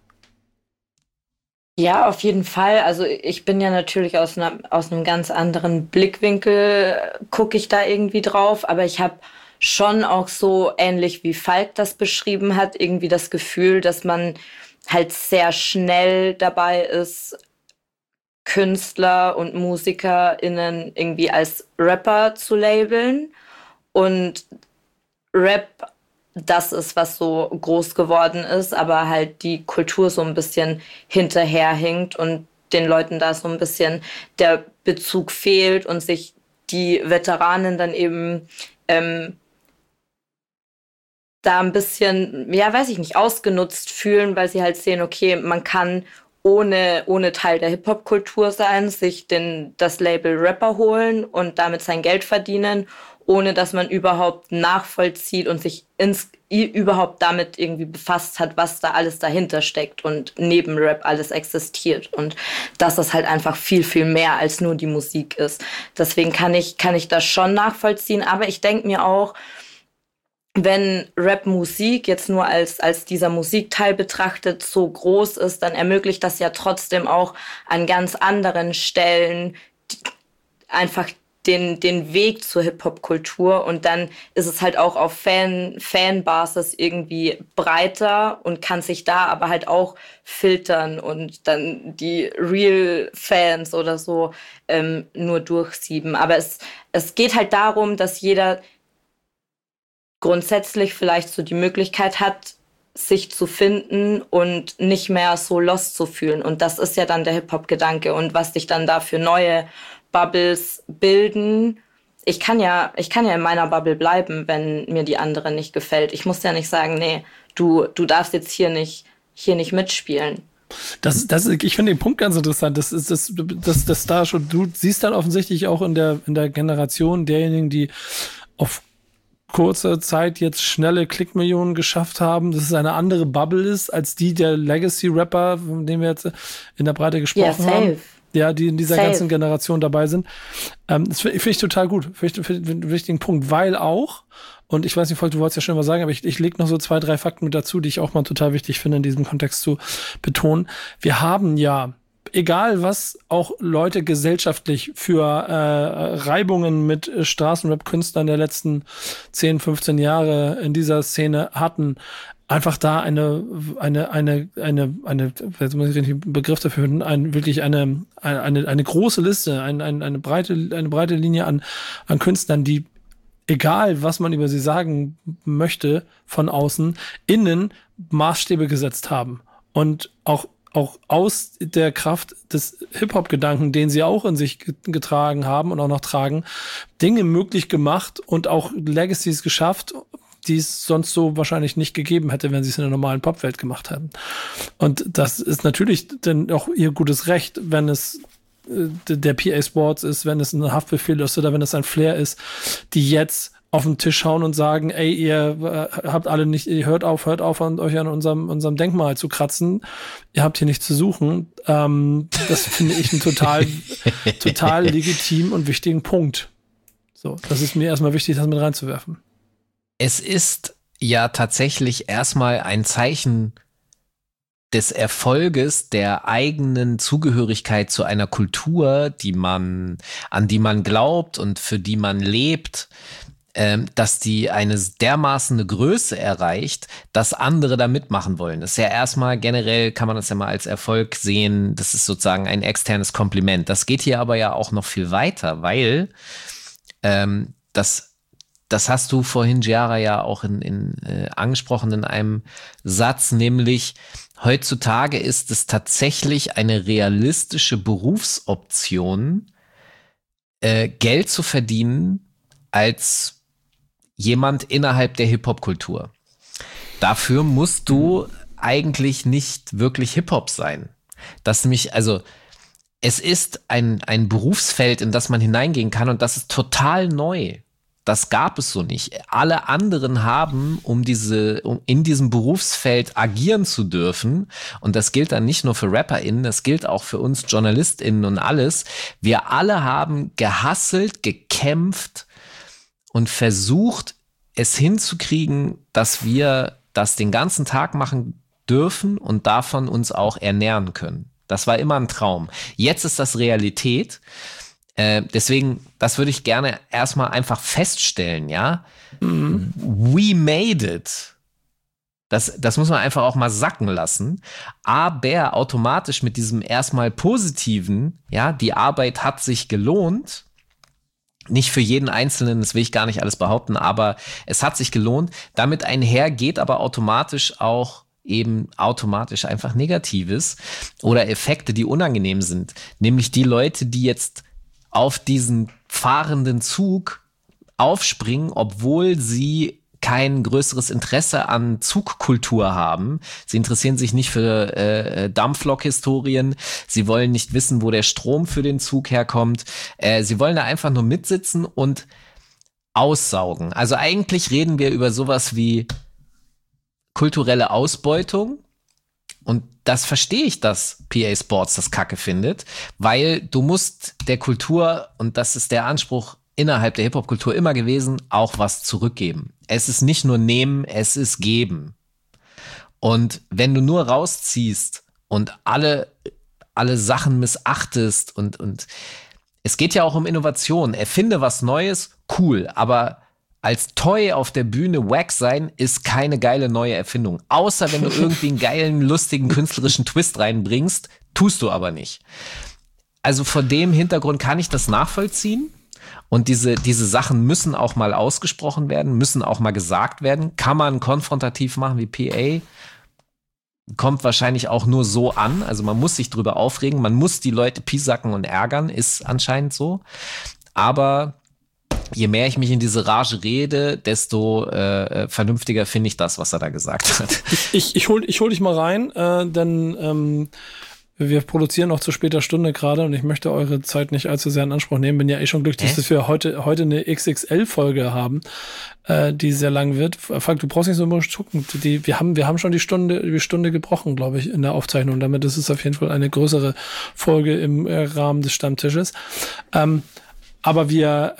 Ja, auf jeden Fall. Also ich bin ja natürlich aus einem ganz anderen Blickwinkel, gucke ich da irgendwie drauf, aber ich habe schon auch so ähnlich wie Falk das beschrieben hat, irgendwie das Gefühl, dass man halt sehr schnell dabei ist, Künstler und MusikerInnen irgendwie als Rapper zu labeln und Rap das ist, was so groß geworden ist, aber halt die Kultur so ein bisschen hinterherhinkt und den Leuten da so ein bisschen der Bezug fehlt und sich die Veteranen dann eben da ein bisschen, ja, weiß ich nicht, ausgenutzt fühlen, weil sie halt sehen, okay, man kann ohne Teil der Hip-Hop-Kultur sein, sich das Label Rapper holen und damit sein Geld verdienen, ohne dass man überhaupt nachvollzieht und sich überhaupt damit irgendwie befasst hat, was da alles dahinter steckt und neben Rap alles existiert. Und dass das halt einfach viel, viel mehr als nur die Musik ist. Deswegen kann ich das schon nachvollziehen. Aber ich denke mir auch, wenn Rap-Musik jetzt nur als dieser Musikteil betrachtet so groß ist, dann ermöglicht das ja trotzdem auch an ganz anderen Stellen einfach den Weg zur Hip-Hop-Kultur und dann ist es halt auch auf Fanbasis irgendwie breiter und kann sich da aber halt auch filtern und dann die Real-Fans oder so nur durchsieben. Aber es geht halt darum, dass jeder grundsätzlich vielleicht so die Möglichkeit hat, sich zu finden und nicht mehr so lost zu fühlen. Und das ist ja dann der Hip-Hop-Gedanke und was dich dann da für neue Bubbles bilden. Ich kann ja in meiner Bubble bleiben, wenn mir die andere nicht gefällt. Ich muss ja nicht sagen, nee, du darfst jetzt hier nicht mitspielen. Ich finde den Punkt ganz interessant. Das da schon, du siehst dann offensichtlich auch in der Generation derjenigen, die auf kurze Zeit jetzt schnelle Klickmillionen geschafft haben, dass es eine andere Bubble ist, als die der Legacy-Rapper, von denen wir jetzt in der Breite gesprochen haben. Ja, die in dieser ganzen Generation dabei sind. Das finde ich total gut. Finde ich einen wichtigen Punkt, weil auch, und ich weiß nicht, Volk, du wolltest ja schon mal sagen, aber ich lege noch so 2, 3 Fakten mit dazu, die ich auch mal total wichtig finde, in diesem Kontext zu betonen. Wir haben ja, egal was auch Leute gesellschaftlich für Reibungen mit Straßenrap-Künstlern der letzten 10, 15 Jahre in dieser Szene hatten, einfach da eine, jetzt muss ich den Begriff dafür finden, wirklich eine große Liste, eine breite Linie an Künstlern, die, egal was man über sie sagen möchte, von außen, innen Maßstäbe gesetzt haben. Und auch aus der Kraft des Hip-Hop-Gedanken, den sie auch in sich getragen haben und auch noch tragen, Dinge möglich gemacht und auch Legacies geschafft, die es sonst so wahrscheinlich nicht gegeben hätte, wenn sie es in der normalen Popwelt gemacht hätten. Und das ist natürlich dann auch ihr gutes Recht, wenn es der PA Sports ist, wenn es ein Haftbefehl ist oder wenn es ein Flair ist, die jetzt auf den Tisch hauen und sagen, ey, ihr habt alle nicht, ihr hört auf, an euch an unserem Denkmal zu kratzen. Ihr habt hier nichts zu suchen. Das finde ich einen total legitim und wichtigen Punkt. So, das ist mir erstmal wichtig, das mit reinzuwerfen. Es ist ja tatsächlich erstmal ein Zeichen des Erfolges der eigenen Zugehörigkeit zu einer Kultur, an die man glaubt und für die man lebt, dass die eine dermaßen eine Größe erreicht, dass andere da mitmachen wollen. Das ist ja erstmal generell, kann man das ja mal als Erfolg sehen, das ist sozusagen ein externes Kompliment. Das geht hier aber ja auch noch viel weiter, weil das hast du vorhin, Giara, ja auch angesprochen in einem Satz, nämlich heutzutage ist es tatsächlich eine realistische Berufsoption, Geld zu verdienen als jemand innerhalb der Hip-Hop-Kultur. Dafür musst du eigentlich nicht wirklich Hip-Hop sein. Es ist ein Berufsfeld, in das man hineingehen kann und das ist total neu. Das gab es so nicht. Alle anderen haben, um in diesem Berufsfeld agieren zu dürfen, und das gilt dann nicht nur für RapperInnen, das gilt auch für uns JournalistInnen und alles. Wir alle haben gehustelt, gekämpft und versucht, es hinzukriegen, dass wir das den ganzen Tag machen dürfen und davon uns auch ernähren können. Das war immer ein Traum. Jetzt ist das Realität. Deswegen, das würde ich gerne erstmal einfach feststellen, ja. We made it. Das muss man einfach auch mal sacken lassen. Aber automatisch mit diesem erstmal Positiven, ja, die Arbeit hat sich gelohnt. Nicht für jeden Einzelnen, das will ich gar nicht alles behaupten, aber es hat sich gelohnt. Damit einher geht aber automatisch auch einfach Negatives oder Effekte, die unangenehm sind. Nämlich die Leute, die jetzt auf diesen fahrenden Zug aufspringen, obwohl sie kein größeres Interesse an Zugkultur haben. Sie interessieren sich nicht für Dampflok-Historien. Sie wollen nicht wissen, wo der Strom für den Zug herkommt. Sie wollen da einfach nur mitsitzen und aussaugen. Also eigentlich reden wir über sowas wie kulturelle Ausbeutung. Und das verstehe ich, dass PA Sports das Kacke findet, weil du musst der Kultur, und das ist der Anspruch innerhalb der Hip-Hop-Kultur immer gewesen, auch was zurückgeben. Es ist nicht nur nehmen, es ist geben. Und wenn du nur rausziehst und alle Sachen missachtest und es geht ja auch um Innovation. Erfinde was Neues, cool, aber als Toy auf der Bühne wack sein ist keine geile neue Erfindung. Außer wenn du irgendwie einen geilen, lustigen, künstlerischen Twist reinbringst, tust du aber nicht. Also vor dem Hintergrund kann ich das nachvollziehen. Und diese Sachen müssen auch mal ausgesprochen werden, müssen auch mal gesagt werden. Kann man konfrontativ machen wie PA? Kommt wahrscheinlich auch nur so an. Also man muss sich drüber aufregen, man muss die Leute piesacken und ärgern, ist anscheinend so. Aber je mehr ich mich in diese Rage rede, desto vernünftiger finde ich das, was er da gesagt hat. Ich hol dich mal rein, denn wir produzieren auch zu später Stunde gerade und ich möchte eure Zeit nicht allzu sehr in Anspruch nehmen. Bin ja schon glücklich, dass wir heute eine XXL-Folge haben, die sehr lang wird. Falk, du brauchst nicht so immer gucken. Wir haben schon die Stunde gebrochen, glaube ich, in der Aufzeichnung. Damit ist es auf jeden Fall eine größere Folge im Rahmen des Stammtisches. Aber wir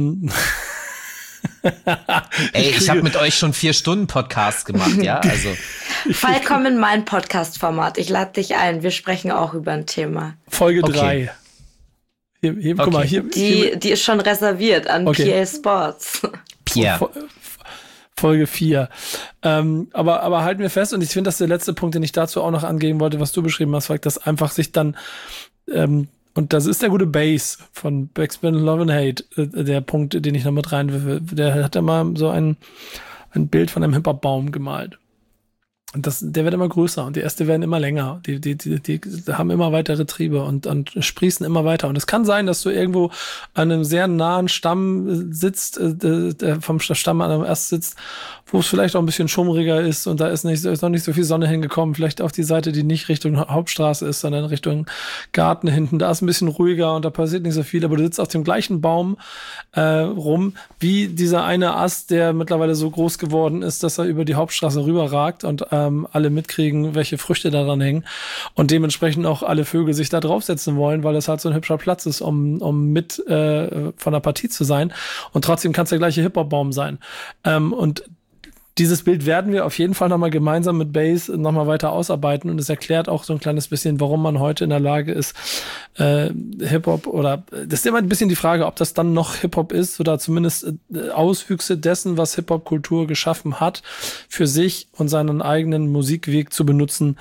ich habe mit euch schon 4 Stunden Podcast gemacht, ja, also. Falk, komm in mein Podcast-Format. Ich lade dich ein. Wir sprechen auch über ein Thema. Folge 3. Hier, guck mal, hier. Die ist schon reserviert an PA Sports. Pierre. Folge 4. Aber halten wir fest, und ich finde, das ist der letzte Punkt, den ich dazu auch noch angehen wollte, was du beschrieben hast, Falk, dass einfach sich dann und das ist der gute Bass von Backspin Love and Hate, der Punkt, den ich noch mit reinwürfe. Der hat ja mal so ein Bild von einem Hip-Hop-Baum gemalt. Und der wird immer größer und die Äste werden immer länger. Die haben immer weitere Triebe und sprießen immer weiter. Und es kann sein, dass du irgendwo an einem sehr nahen Stamm sitzt, vom Stamm an einem Ast sitzt, wo es vielleicht auch ein bisschen schummriger ist und da ist noch nicht so viel Sonne hingekommen. Vielleicht auf die Seite, die nicht Richtung Hauptstraße ist, sondern Richtung Garten hinten. Da ist ein bisschen ruhiger und da passiert nicht so viel. Aber du sitzt auf dem gleichen Baum rum, wie dieser eine Ast, der mittlerweile so groß geworden ist, dass er über die Hauptstraße rüberragt und alle mitkriegen, welche Früchte daran hängen und dementsprechend auch alle Vögel sich da draufsetzen wollen, weil das halt so ein hübscher Platz ist, um mit von der Partie zu sein und trotzdem kann es der gleiche Hip-Hop-Baum sein. Und Dieses Bild werden wir auf jeden Fall nochmal gemeinsam mit Bass nochmal weiter ausarbeiten und es erklärt auch so ein kleines bisschen, warum man heute in der Lage ist, Hip-Hop oder, das ist immer ein bisschen die Frage, ob das dann noch Hip-Hop ist oder zumindest Auswüchse dessen, was Hip-Hop-Kultur geschaffen hat, für sich und seinen eigenen Musikweg zu benutzen.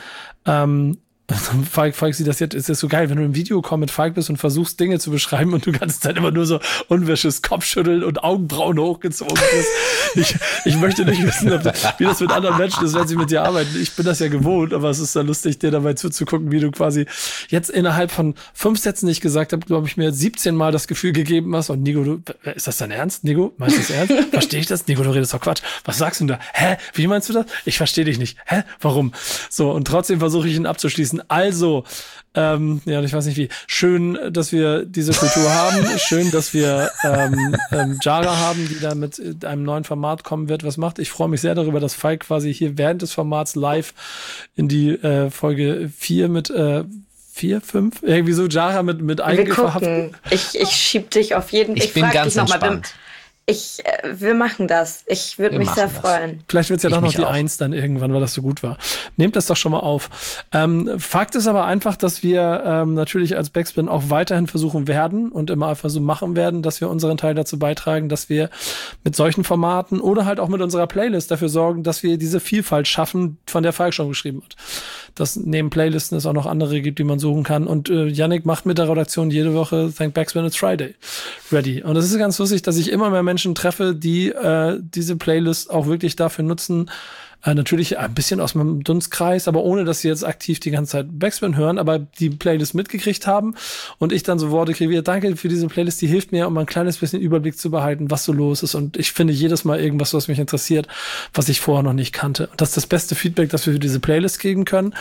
Falk sieht das jetzt, ist das so geil, wenn du im Videocall mit Falk bist und versuchst, Dinge zu beschreiben und du ganze Zeit immer nur so unwisches Kopfschütteln und Augenbrauen hochgezogen bist. Ich möchte nicht wissen, wie das mit anderen Menschen ist, wenn sie mit dir arbeiten. Ich bin das ja gewohnt, aber es ist dann lustig, dir dabei zuzugucken, wie du quasi jetzt innerhalb von 5 Sätzen, die ich gesagt habe, glaube ich, mir 17 Mal das Gefühl gegeben hast. Und Nico, ist das dein Ernst? Nico, meinst du das ernst? Verstehe ich das? Nico, du redest doch Quatsch. Was sagst du denn da? Hä? Wie meinst du das? Ich verstehe dich nicht. Hä? Warum? So, und trotzdem versuche ich ihn abzuschließen. Also, ja, ich weiß nicht wie. Schön, dass wir diese Kultur haben. Schön, dass wir Jara haben, die da mit einem neuen Format kommen wird. Was macht? Ich freue mich sehr darüber, dass Falk quasi hier während des Formats live in die Folge 4 mit 4, 5, irgendwie so Jara mit eingeverhaftet. Ich schieb dich auf jeden Fall. Ich bin ganz entspannt. Wir machen das. Ich würde mich sehr freuen. Vielleicht wird es ja doch noch die 1 dann irgendwann, weil das so gut war. Nehmt das doch schon mal auf. Fakt ist aber einfach, dass wir natürlich als Backspin auch weiterhin versuchen werden und immer einfach so machen werden, dass wir unseren Teil dazu beitragen, dass wir mit solchen Formaten oder halt auch mit unserer Playlist dafür sorgen, dass wir diese Vielfalt schaffen, von der Falk schon geschrieben hat. Dass neben Playlisten es auch noch andere gibt, die man suchen kann. Und Yannick macht mit der Redaktion jede Woche Thank Backspin It's Friday ready. Und es ist ganz lustig, dass ich immer mehr Menschen treffe, die diese Playlist auch wirklich dafür nutzen, natürlich ein bisschen aus meinem Dunstkreis, aber ohne, dass sie jetzt aktiv die ganze Zeit Backspin hören, aber die Playlist mitgekriegt haben und ich dann so Worte kriege wie, danke für diese Playlist, die hilft mir, um ein kleines bisschen Überblick zu behalten, was so los ist, und ich finde jedes Mal irgendwas, was mich interessiert, was ich vorher noch nicht kannte. Und das ist das beste Feedback, das wir für diese Playlist geben können.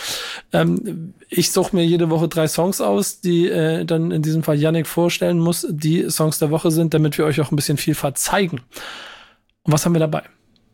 Ich suche mir jede Woche 3 Songs aus, die dann in diesem Fall Yannick vorstellen muss, die Songs der Woche sind, damit wir euch auch ein bisschen Vielfalt zeigen. Und was haben wir dabei?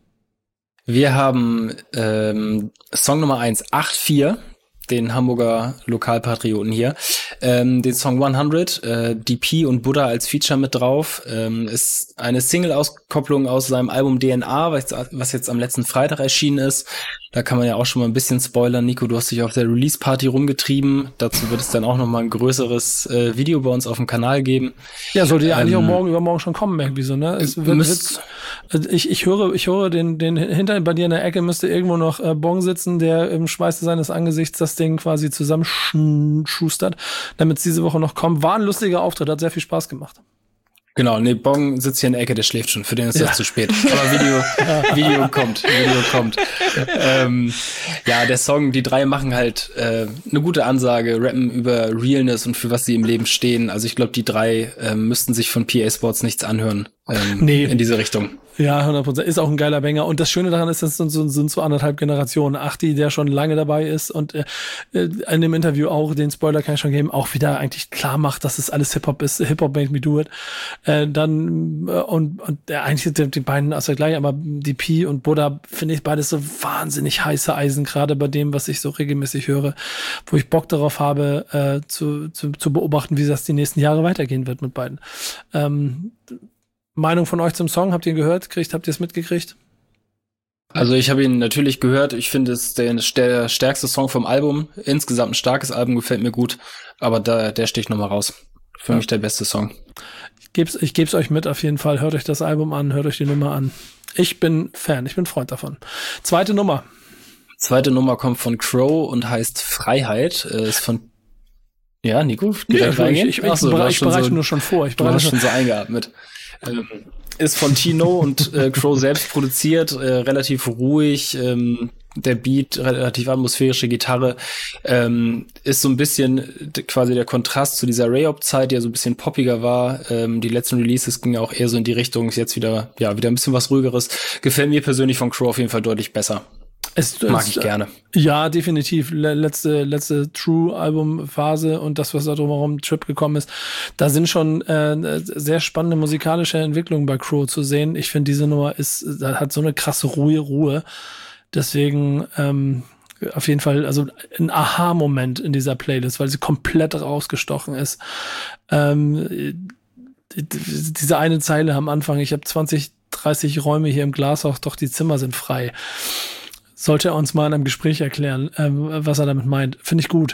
Wir haben Song Nummer 1, 8-4, den Hamburger Lokalpatrioten hier. Den Song 100, DP und Buddha als Feature mit drauf. Ist eine Single-Auskopplung aus seinem Album DNA, was jetzt am letzten Freitag erschienen ist. Da kann man ja auch schon mal ein bisschen spoilern. Nico, du hast dich auf der Release-Party rumgetrieben. Dazu wird es dann auch noch mal ein größeres Video bei uns auf dem Kanal geben. Ja, sollte ja eigentlich auch übermorgen schon kommen, irgendwie so, ne? Es wird, ich höre den hinter bei dir in der Ecke müsste irgendwo noch Bong sitzen, der im Schweiße seines Angesichts das Ding quasi zusammenschustert, damit es diese Woche noch kommt. War ein lustiger Auftritt, hat sehr viel Spaß gemacht. Genau, nee, Bong sitzt hier in der Ecke, der schläft schon, für den ist das zu spät. Aber Video kommt. Ja, der Song, die 3 machen halt eine gute Ansage, rappen über Realness und für was sie im Leben stehen. Also ich glaube, die 3 müssten sich von PA Sports nichts anhören in diese Richtung. Ja, 100%. Ist auch ein geiler Banger. Und das Schöne daran ist, das sind so 1,5 Generationen. Achti, der schon lange dabei ist und in dem Interview auch, den Spoiler kann ich schon geben, auch wieder eigentlich klar macht, dass es alles Hip-Hop ist. Hip-Hop made me do it. Eigentlich sind die beiden aus der gleichen, aber DP und Buddha finde ich beides so wahnsinnig heiße Eisen, gerade bei dem, was ich so regelmäßig höre, wo ich Bock darauf habe, zu beobachten, wie das die nächsten Jahre weitergehen wird mit beiden. Meinung von euch zum Song? Habt ihr ihn gehört? Habt ihr es mitgekriegt? Also ich habe ihn natürlich gehört. Ich finde, es ist der stärkste Song vom Album. Insgesamt ein starkes Album, gefällt mir gut. Aber der sticht nochmal raus. Für mich der beste Song. Ich geb's euch mit auf jeden Fall. Hört euch das Album an, hört euch die Nummer an. Ich bin Fan, ich bin Freund davon. Zweite Nummer kommt von Crow und heißt Freiheit. Ist von Nico? Ich bereite nur schon vor. Du hast schon so eingeatmet. Ist von Tino und Crow selbst produziert, relativ ruhig, der Beat, relativ atmosphärische Gitarre, ist so ein bisschen quasi der Kontrast zu dieser Ray-Op-Zeit, die ja so ein bisschen poppiger war. Die letzten Releases gingen auch eher so in die Richtung, ist jetzt wieder ein bisschen was Ruhigeres. Gefällt mir persönlich von Crow auf jeden Fall deutlich besser. Mag ich gerne. Ja, definitiv. Letzte True-Album-Phase und das, was da drumherum Trip gekommen ist, da sind schon sehr spannende musikalische Entwicklungen bei Crow zu sehen. Ich finde, diese Nummer hat so eine krasse Ruhe. Deswegen auf jeden Fall, also ein Aha-Moment in dieser Playlist, weil sie komplett rausgestochen ist. Diese eine Zeile am Anfang, ich habe 20 30 Räume hier im Glashaus, doch die Zimmer sind frei. Sollte er uns mal in einem Gespräch erklären, was er damit meint. Finde ich gut.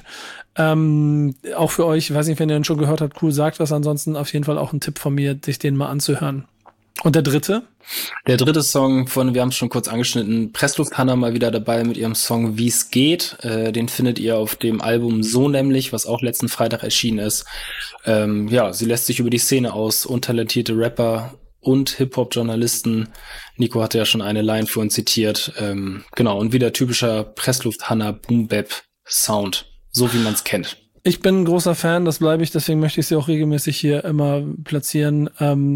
Auch für euch, ich weiß nicht, wenn ihr ihn schon gehört habt, cool, sagt was. Ansonsten auf jeden Fall auch ein Tipp von mir, sich den mal anzuhören. Und der dritte? Der dritte Song wir haben es schon kurz angeschnitten, Pressluft-Hanna mal wieder dabei mit ihrem Song Wie's geht. Den findet ihr auf dem Album So nämlich, was auch letzten Freitag erschienen ist. Sie lässt sich über die Szene aus, untalentierte Rapper und Hip-Hop-Journalisten. Nico hatte ja schon eine Line für uns zitiert. Und wieder typischer Pressluft-Hanna Boom-Bap-Sound, so wie man es kennt. Ich bin ein großer Fan, das bleibe ich, deswegen möchte ich sie auch regelmäßig hier immer platzieren.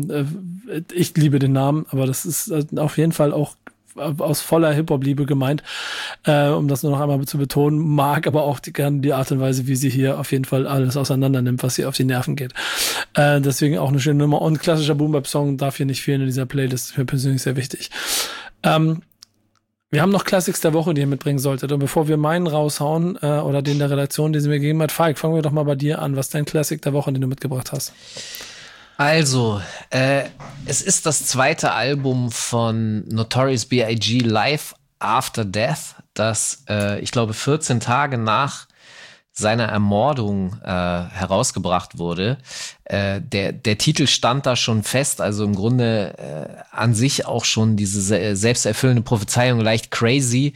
Ich liebe den Namen, aber das ist auf jeden Fall auch aus voller Hip-Hop-Liebe gemeint, um das nur noch einmal zu betonen, mag aber auch gerne die Art und Weise, wie sie hier auf jeden Fall alles auseinander nimmt, was ihr auf die Nerven geht. Deswegen auch eine schöne Nummer und klassischer Boom-Bap-Song darf hier nicht fehlen in dieser Playlist, ist mir persönlich sehr wichtig. Wir haben noch Classics der Woche, die ihr mitbringen solltet. Und bevor wir meinen raushauen, oder den der Redaktion, den sie mir gegeben hat, Falk, fangen wir doch mal bei dir an. Was ist dein Classic der Woche, den du mitgebracht hast? Also, es ist das zweite Album von Notorious B.I.G. Live After Death, das, ich glaube, 14 Tage nach seiner Ermordung herausgebracht wurde. Der Titel stand da schon fest, also im Grunde an sich auch schon diese selbsterfüllende Prophezeiung, leicht crazy.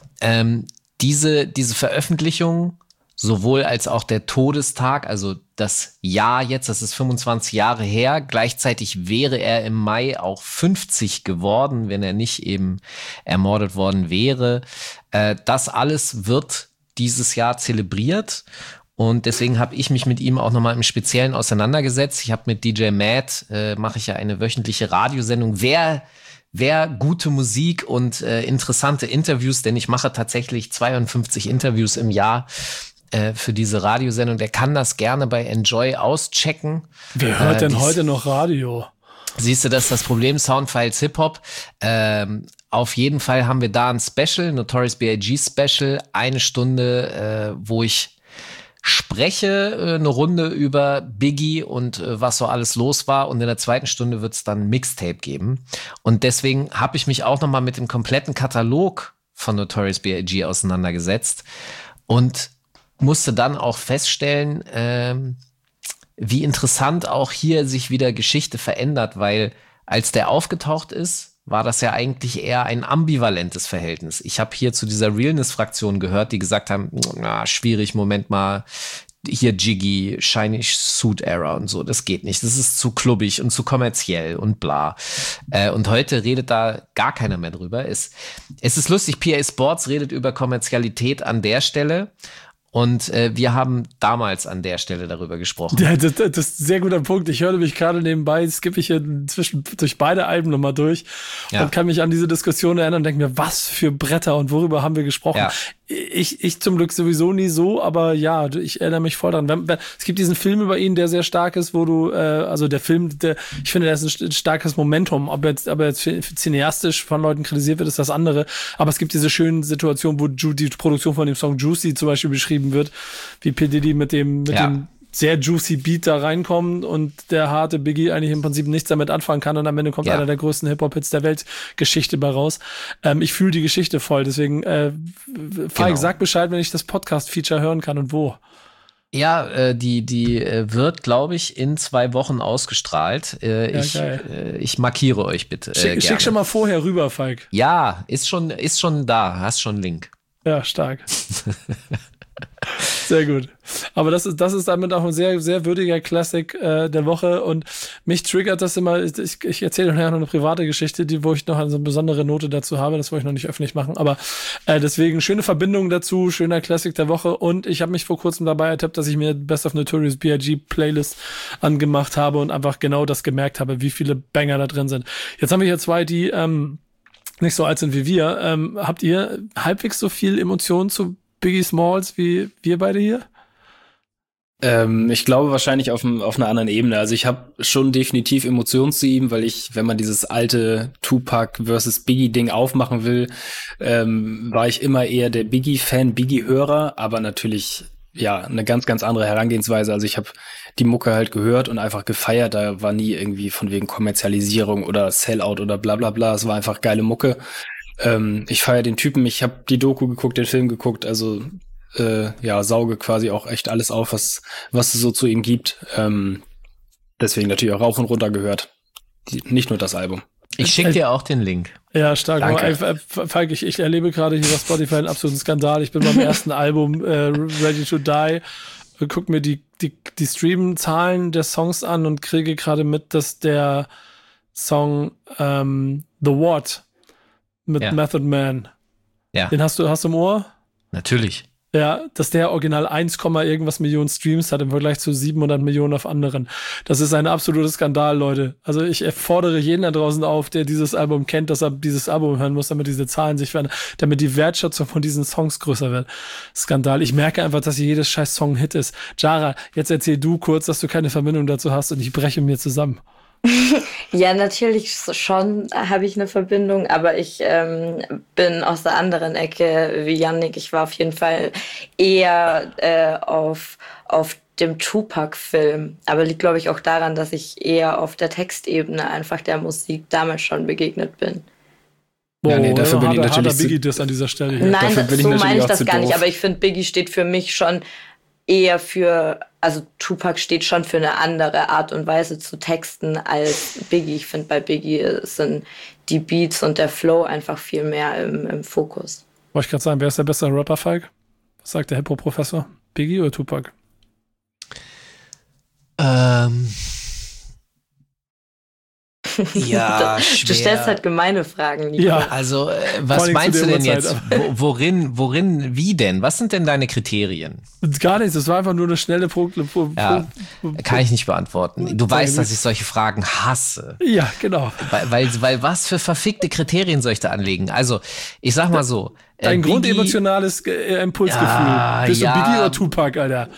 Diese Veröffentlichung, sowohl als auch der Todestag, also das Jahr jetzt, das ist 25 Jahre her, gleichzeitig wäre er im Mai auch 50 geworden, wenn er nicht eben ermordet worden wäre. Das alles wird dieses Jahr zelebriert und deswegen habe ich mich mit ihm auch nochmal im Speziellen auseinandergesetzt. Ich habe mit DJ Matt, mache ich ja eine wöchentliche Radiosendung, wer gute Musik und interessante Interviews, denn ich mache tatsächlich 52 Interviews im Jahr für diese Radiosendung, der kann das gerne bei Enjoy auschecken. Wer hört denn heute noch Radio? Siehst du, das ist das Problem, Soundfiles Hip-Hop. Auf jeden Fall haben wir da ein Special, Notorious B.I.G. Special, 1 Stunde, wo ich spreche, eine Runde über Biggie und was so alles los war. Und in der 2. Stunde wird es dann ein Mixtape geben. Und deswegen habe ich mich auch nochmal mit dem kompletten Katalog von Notorious B.I.G. auseinandergesetzt und musste dann auch feststellen, wie interessant auch hier sich wieder Geschichte verändert, weil als der aufgetaucht ist, war das ja eigentlich eher ein ambivalentes Verhältnis. Ich habe hier zu dieser Realness-Fraktion gehört, die gesagt haben, schwierig, Moment mal, hier Jiggy, Shiny Suit Era und so, das geht nicht, das ist zu klubbig und zu kommerziell und bla. Und heute redet da gar keiner mehr drüber. Es ist lustig, PA Sports redet über Kommerzialität an der Stelle. Und wir haben damals an der Stelle darüber gesprochen. Ja, das ist ein sehr guter Punkt. Ich höre mich gerade nebenbei, skippe ich hier durch beide Alben nochmal durch und kann mich an diese Diskussion erinnern und denke mir, was für Bretter und worüber haben wir gesprochen? Ja. Ich zum Glück sowieso nie so, aber ja, ich erinnere mich voll dran. Es gibt diesen Film über ihn, der sehr stark ist, wo du, also der Film, ich finde, der ist ein starkes Momentum. Ob jetzt cineastisch von Leuten kritisiert wird, ist das andere. Aber es gibt diese schönen Situationen, wo die Produktion von dem Song Juicy zum Beispiel beschrieben wird, wie P. Diddy mit dem sehr juicy Beat da reinkommt und der harte Biggie eigentlich im Prinzip nichts damit anfangen kann und am Ende kommt einer der größten Hip-Hop-Hits der Weltgeschichte bei raus. Ich fühle die Geschichte voll, deswegen Falk, sag Bescheid, wenn ich das Podcast-Feature hören kann und wo. Ja, die wird, glaube ich, in 2 Wochen ausgestrahlt. Ich markiere euch bitte. Schick schon mal vorher rüber, Falk. Ja, ist schon da, hast schon einen Link. Ja, stark. Sehr gut. Aber das ist damit auch ein sehr, sehr würdiger Classic der Woche und mich triggert das immer, ich erzähle nachher noch eine private Geschichte, wo ich noch eine besondere Note dazu habe, das wollte ich noch nicht öffentlich machen, aber deswegen schöne Verbindung dazu, schöner Classic der Woche und ich habe mich vor kurzem dabei ertappt, dass ich mir Best of Notorious B.I.G. Playlist angemacht habe und einfach genau das gemerkt habe, wie viele Banger da drin sind. Jetzt haben wir hier 2, die nicht so alt sind wie wir. Habt ihr halbwegs so viel Emotionen zu Biggie Smalls wie wir beide hier? Ich glaube wahrscheinlich auf einer anderen Ebene. Also ich habe schon definitiv Emotionen zu ihm, weil wenn man dieses alte Tupac versus Biggie-Ding aufmachen will, war ich immer eher der Biggie-Fan, Biggie-Hörer, aber natürlich eine ganz, ganz andere Herangehensweise. Also ich habe die Mucke halt gehört und einfach gefeiert. Da war nie irgendwie von wegen Kommerzialisierung oder Sellout oder bla bla bla. Es war einfach geile Mucke. Ich feiere den Typen. Ich habe die Doku geguckt, den Film geguckt. Also sauge quasi auch echt alles auf, was es so zu ihm gibt. Deswegen natürlich auch rauf und runter gehört. Nicht nur das Album. Ich schicke dir auch den Link. Ja, stark. Danke. Falk, ich erlebe gerade hier bei Spotify einen absoluten Skandal. Ich bin beim ersten Album Ready to Die, guck mir die Stream-Zahlen der Songs an und kriege gerade mit, dass der Song The What mit Method Man, den hast du im Ohr? Natürlich. Ja, dass der original 1, irgendwas Millionen Streams hat im Vergleich zu 700 Millionen auf anderen. Das ist ein absoluter Skandal, Leute. Also ich fordere jeden da draußen auf, der dieses Album kennt, dass er dieses Album hören muss, damit diese Zahlen sich verändern, damit die Wertschätzung von diesen Songs größer wird. Skandal. Ich merke einfach, dass jedes scheiß Song ein Hit ist. Jara, jetzt erzähl du kurz, dass du keine Verbindung dazu hast und ich breche mir zusammen. Ja, natürlich schon habe ich eine Verbindung, aber ich bin aus der anderen Ecke wie Yannick. Ich war auf jeden Fall eher auf dem Tupac-Film, aber liegt, glaube ich, auch daran, dass ich eher auf der Textebene einfach der Musik damals schon begegnet bin. Boah, nee, dafür bin ich natürlich harter Biggie das an dieser Stelle hier. Nein, so meine ich das gar nicht, doof. aber ich finde, Biggie steht für mich schon eher also Tupac steht schon für eine andere Art und Weise zu texten als Biggie. Ich finde, bei Biggie sind die Beats und der Flow einfach viel mehr im Fokus. Wollte ich gerade sagen, wer ist der bessere Rapper, Falk? Was sagt der Hip-Hop-Professor? Biggie oder Tupac? Ja, schwer. Du stellst halt gemeine Fragen, Nico. Ja. Also, was meinst du denn jetzt? Worin, wie denn? Was sind denn deine Kriterien? Gar nichts, das war einfach nur eine schnelle Kann ich nicht beantworten. Du weißt, dass ich solche Fragen hasse. Ja, genau. Weil was für verfickte Kriterien soll ich da anlegen? Also, ich sag mal so. Dein grundemotionales Impulsgefühl. Bist du Biggie oder Tupac, Alter?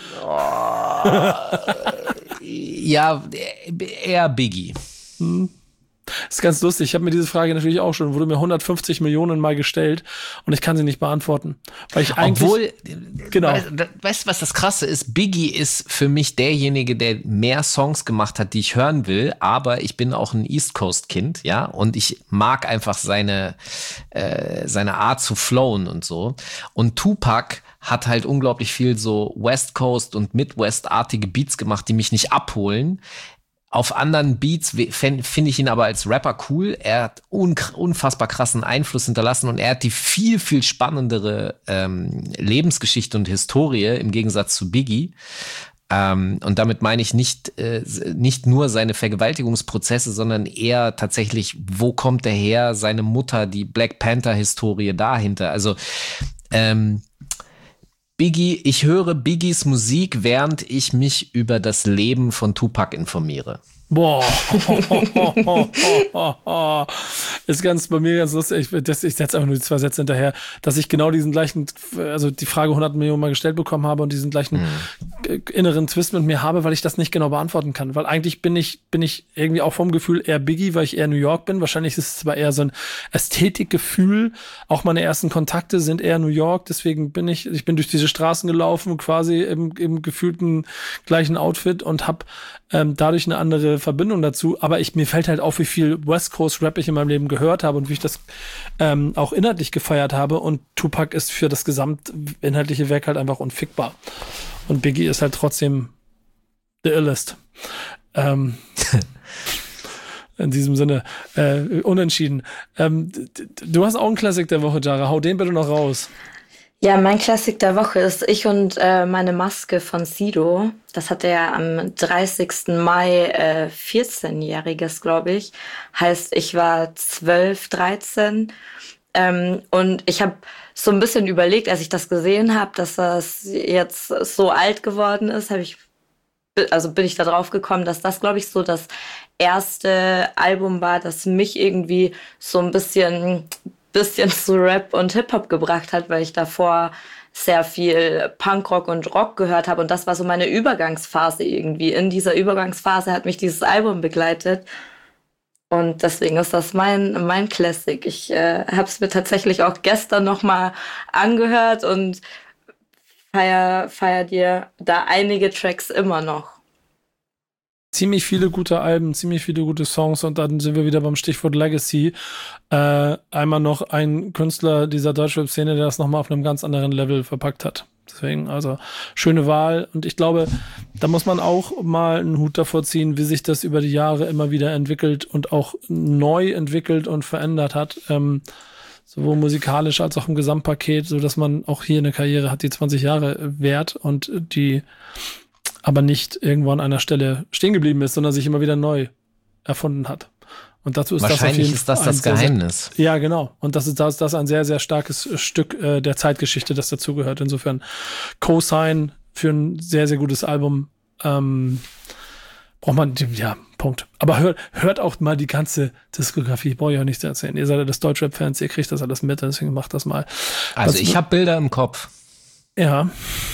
Ja, eher Biggie. Das ist ganz lustig. Ich habe mir diese Frage natürlich auch schon, wurde mir 150 Millionen Mal gestellt und ich kann sie nicht beantworten. Weil ich eigentlich. Genau. Weißt du, was das Krasse ist? Biggie ist für mich derjenige, der mehr Songs gemacht hat, die ich hören will, aber ich bin auch ein East Coast Kind, ja, und ich mag einfach seine Art zu flowen und so. Und Tupac hat halt unglaublich viel so West Coast und Midwest-artige Beats gemacht, die mich nicht abholen. Auf anderen Beats finde ich ihn aber als Rapper cool. Er hat unfassbar krassen Einfluss hinterlassen und er hat die viel, viel spannendere Lebensgeschichte und Historie im Gegensatz zu Biggie. Und damit meine ich nicht nur seine Vergewaltigungsprozesse, sondern eher tatsächlich, wo kommt er her, seine Mutter, die Black Panther-Historie dahinter. Also Biggie, ich höre Biggies Musik, während ich mich über das Leben von Tupac informiere. Boah. Ist bei mir ganz lustig. Ich setze einfach nur die 2 Sätze hinterher, dass ich genau diesen gleichen, also die Frage 100 Millionen Mal gestellt bekommen habe und diesen gleichen inneren Twist mit mir habe, weil ich das nicht genau beantworten kann. Weil eigentlich bin ich irgendwie auch vom Gefühl eher Biggie, weil ich eher New York bin. Wahrscheinlich ist es aber eher so ein Ästhetikgefühl. Auch meine ersten Kontakte sind eher New York. Deswegen bin ich bin durch diese Straßen gelaufen, quasi im gefühlten gleichen Outfit und habe dadurch eine andere Verbindung dazu, aber mir fällt halt auf, wie viel West Coast Rap ich in meinem Leben gehört habe und wie ich das auch inhaltlich gefeiert habe, und Tupac ist für das gesamtinhaltliche Werk halt einfach unfickbar. Und Biggie ist halt trotzdem the illest. In diesem Sinne, unentschieden. Du hast auch einen Klassik der Woche, Jara. Hau den bitte noch raus. Ja, mein Klassik der Woche ist Ich und meine Maske von Sido. Das hat er am 30. Mai 14-jähriges, glaube ich. Heißt, ich war 12, 13. Und ich habe so ein bisschen überlegt, als ich das gesehen habe, dass das jetzt so alt geworden ist, bin ich da drauf gekommen, dass das, glaube ich, so das erste Album war, das mich irgendwie so ein bisschen zu Rap und Hip-Hop gebracht hat, weil ich davor sehr viel Punkrock und Rock gehört habe. Und das war so meine Übergangsphase irgendwie. In dieser Übergangsphase hat mich dieses Album begleitet. Und deswegen ist das mein Classic. Ich habe es mir tatsächlich auch gestern nochmal angehört und feier dir da einige Tracks immer noch. Ziemlich viele gute Alben, ziemlich viele gute Songs und dann sind wir wieder beim Stichwort Legacy. Einmal noch ein Künstler dieser Deutschrap-Szene, der das nochmal auf einem ganz anderen Level verpackt hat. Deswegen, also schöne Wahl und ich glaube, da muss man auch mal einen Hut davor ziehen, wie sich das über die Jahre immer wieder entwickelt und auch neu entwickelt und verändert hat. Sowohl musikalisch als auch im Gesamtpaket, so dass man auch hier eine Karriere hat, die 20 Jahre währt und die aber nicht irgendwo an einer Stelle stehen geblieben ist, sondern sich immer wieder neu erfunden hat. Und dazu ist wahrscheinlich das auf jeden ist das Geheimnis. Ja, genau. Und das ist ein sehr, sehr starkes Stück der Zeitgeschichte, das dazugehört. Insofern Cosign für ein sehr, sehr gutes Album. Braucht man, ja, Punkt. Aber hört auch mal die ganze Diskografie. Brauche ich auch nicht zu erzählen. Ihr seid ja das Deutschrap-Fans, ihr kriegt das alles mit, deswegen macht das mal. Also ich habe Bilder im Kopf. Ja.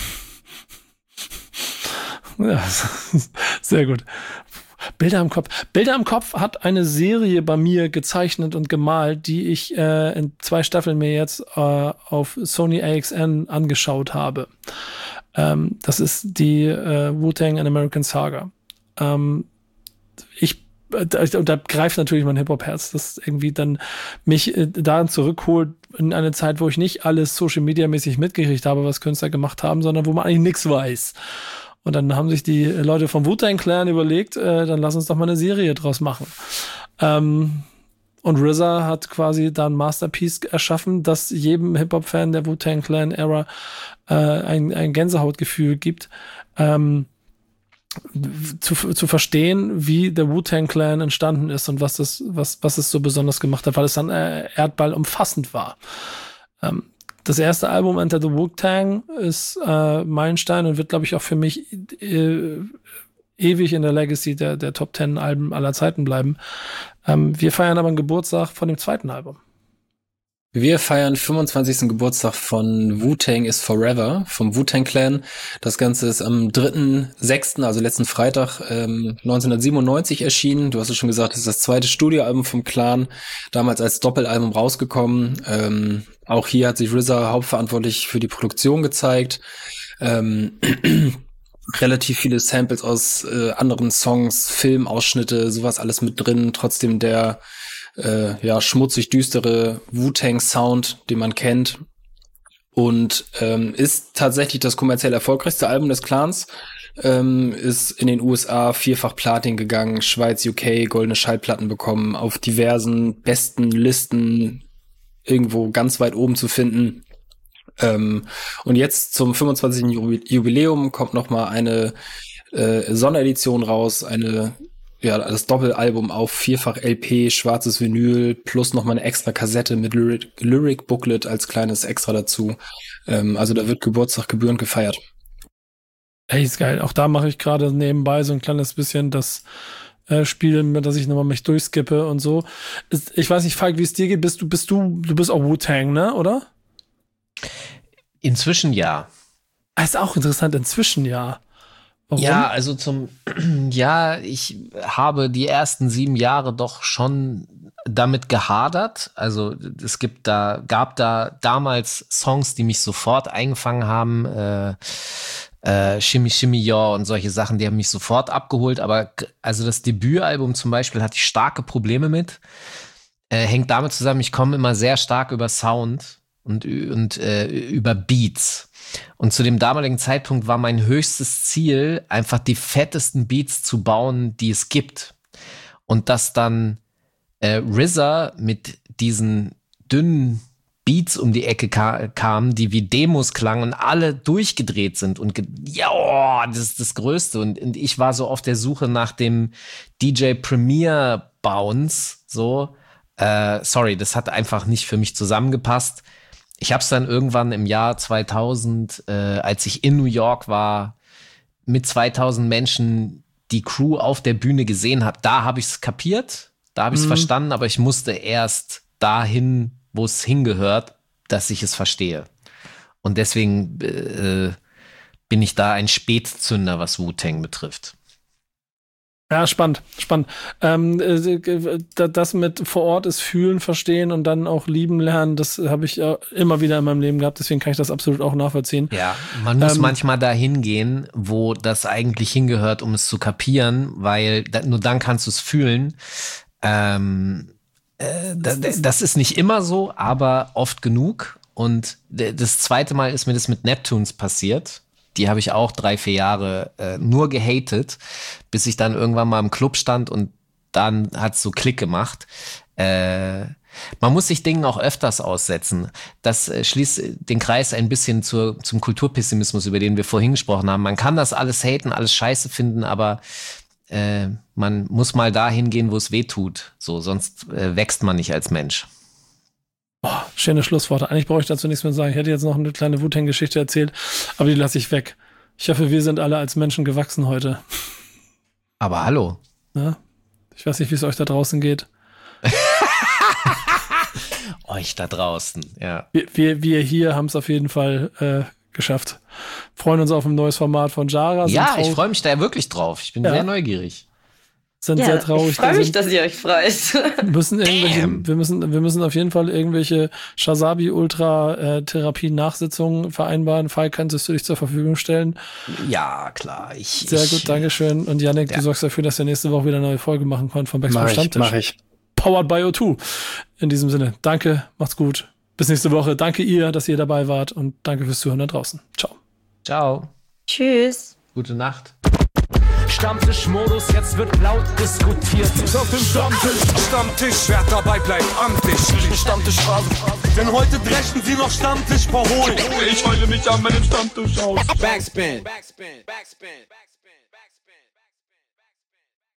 Ja, sehr gut. Bilder im Kopf. Bilder im Kopf hat eine Serie bei mir gezeichnet und gemalt, die ich in 2 Staffeln mir jetzt auf Sony AXN angeschaut habe. Das ist die Wu-Tang and American Saga. Und da greift natürlich mein Hip-Hop-Herz, das irgendwie dann mich daran zurückholt in eine Zeit, wo ich nicht alles Social-Media-mäßig mitgekriegt habe, was Künstler gemacht haben, sondern wo man eigentlich nichts weiß. Und dann haben sich die Leute vom Wu-Tang Clan überlegt, dann lass uns doch mal eine Serie draus machen. Und RZA hat quasi da ein Masterpiece erschaffen, das jedem Hip-Hop-Fan der Wu-Tang Clan-Ära ein Gänsehautgefühl gibt. Zu verstehen, wie der Wu-Tang Clan entstanden ist und was es so besonders gemacht hat, weil es dann Erdball umfassend war. Das erste Album Enter the Wu-Tang ist Meilenstein und wird, glaube ich, auch für mich ewig in der Legacy der Top 10 Alben aller Zeiten bleiben. Wir feiern aber einen Geburtstag von dem zweiten Album. Wir feiern 25. Geburtstag von Wu-Tang is Forever, vom Wu-Tang Clan. Das Ganze ist am 3.6., also letzten Freitag 1997 erschienen. Du hast es schon gesagt, das ist das zweite Studioalbum vom Clan, damals als Doppelalbum rausgekommen. Auch hier hat sich RZA hauptverantwortlich für die Produktion gezeigt. Relativ viele Samples aus anderen Songs, Filmausschnitte, sowas alles mit drin. Trotzdem der schmutzig düstere Wu-Tang-Sound, den man kennt. Und ist tatsächlich das kommerziell erfolgreichste Album des Clans. Ist in den USA 4-fach Platin gegangen, Schweiz, UK, goldene Schallplatten bekommen, auf diversen besten Listen irgendwo ganz weit oben zu finden. Und jetzt zum 25. Jubiläum kommt noch mal eine Sonderedition raus, das Doppelalbum auf 4-fach LP, schwarzes Vinyl, plus noch mal eine extra Kassette mit Lyric Booklet als kleines Extra dazu. Also da wird Geburtstag gebührend gefeiert. Ey, ist geil. Auch da mache ich gerade nebenbei so ein kleines bisschen das Spiel, dass ich nochmal mich durchskippe und so. Ich weiß nicht, Falk, wie es dir geht. Du bist auch Wu-Tang, ne, oder? Inzwischen ja. Ist auch interessant, inzwischen ja. Warum? Ja, also ich habe die ersten 7 Jahre doch schon damit gehadert. Also es gab da damals Songs, die mich sofort eingefangen haben. Shimmy Shimmy Ja und solche Sachen, die haben mich sofort abgeholt. Aber also das Debütalbum zum Beispiel hatte ich starke Probleme mit. Hängt damit zusammen, ich komme immer sehr stark über Sound und über Beats. Und zu dem damaligen Zeitpunkt war mein höchstes Ziel, einfach die fettesten Beats zu bauen, die es gibt. Und dass dann RZA mit diesen dünnen Beats um die Ecke kamen, die wie Demos klangen und alle durchgedreht sind und das ist das Größte. Und ich war so auf der Suche nach dem DJ Premier Bounce, so. Sorry, das hat einfach nicht für mich zusammengepasst. Ich habe es dann irgendwann im Jahr 2000, als ich in New York war, mit 2000 Menschen die Crew auf der Bühne gesehen habe, da habe ich es kapiert, da habe ich es verstanden, aber ich musste erst dahin, wo es hingehört, dass ich es verstehe. Und deswegen bin ich da ein Spätzünder, was Wu-Tang betrifft. Ja, spannend. Das mit vor Ort ist fühlen, verstehen und dann auch lieben lernen, das habe ich immer wieder in meinem Leben gehabt, deswegen kann ich das absolut auch nachvollziehen. Ja, man muss manchmal dahin gehen, wo das eigentlich hingehört, um es zu kapieren, weil nur dann kannst du es fühlen. Das ist nicht immer so, aber oft genug. Und das zweite Mal ist mir das mit Neptunes passiert. Die habe ich auch 3-4 Jahre nur gehatet, bis ich dann irgendwann mal im Club stand und dann hat's so Klick gemacht. Man muss sich Dingen auch öfters aussetzen. Das schließt den Kreis ein bisschen zum Kulturpessimismus, über den wir vorhin gesprochen haben. Man kann das alles haten, alles scheiße finden, aber man muss mal dahin gehen, wo es weh tut. So, sonst wächst man nicht als Mensch. Oh, schöne Schlussworte. Eigentlich brauche ich dazu nichts mehr sagen. Ich hätte jetzt noch eine kleine Wu-Tang-Geschichte erzählt, aber die lasse ich weg. Ich hoffe, wir sind alle als Menschen gewachsen heute. Aber hallo. Ja? Ich weiß nicht, wie es euch da draußen geht. Euch da draußen, ja. Wir hier haben es auf jeden Fall geschafft. Freuen uns auf ein neues Format von Jara. Ja, ich freue mich da wirklich drauf. Ich bin sehr neugierig. Sind sehr traurig. Ich freue mich, dass ihr euch freut. Wir müssen auf jeden Fall irgendwelche Shazabi-Ultra-Therapie-Nachsitzungen vereinbaren. Falk, kannst du dich zur Verfügung stellen? Ja, klar. Sehr gut, Dankeschön. Und Yannick, du sorgst dafür, dass wir nächste Woche wieder eine neue Folge machen können vom Backspin Stammtisch. Mach ich. Powered by O2. In diesem Sinne, danke, macht's gut. Bis nächste Woche. Danke ihr, dass ihr dabei wart und danke fürs Zuhören da draußen. Ciao. Ciao. Tschüss. Gute Nacht. Stammtischmodus, jetzt wird laut diskutiert. Auf dem Stammtisch, wer dabei bleibt, amtlich. Stammtisch Phase. Denn heute brechen sie noch Stammtisch verholen. Ich heule mich an meinem Stammtisch aus. Backspin.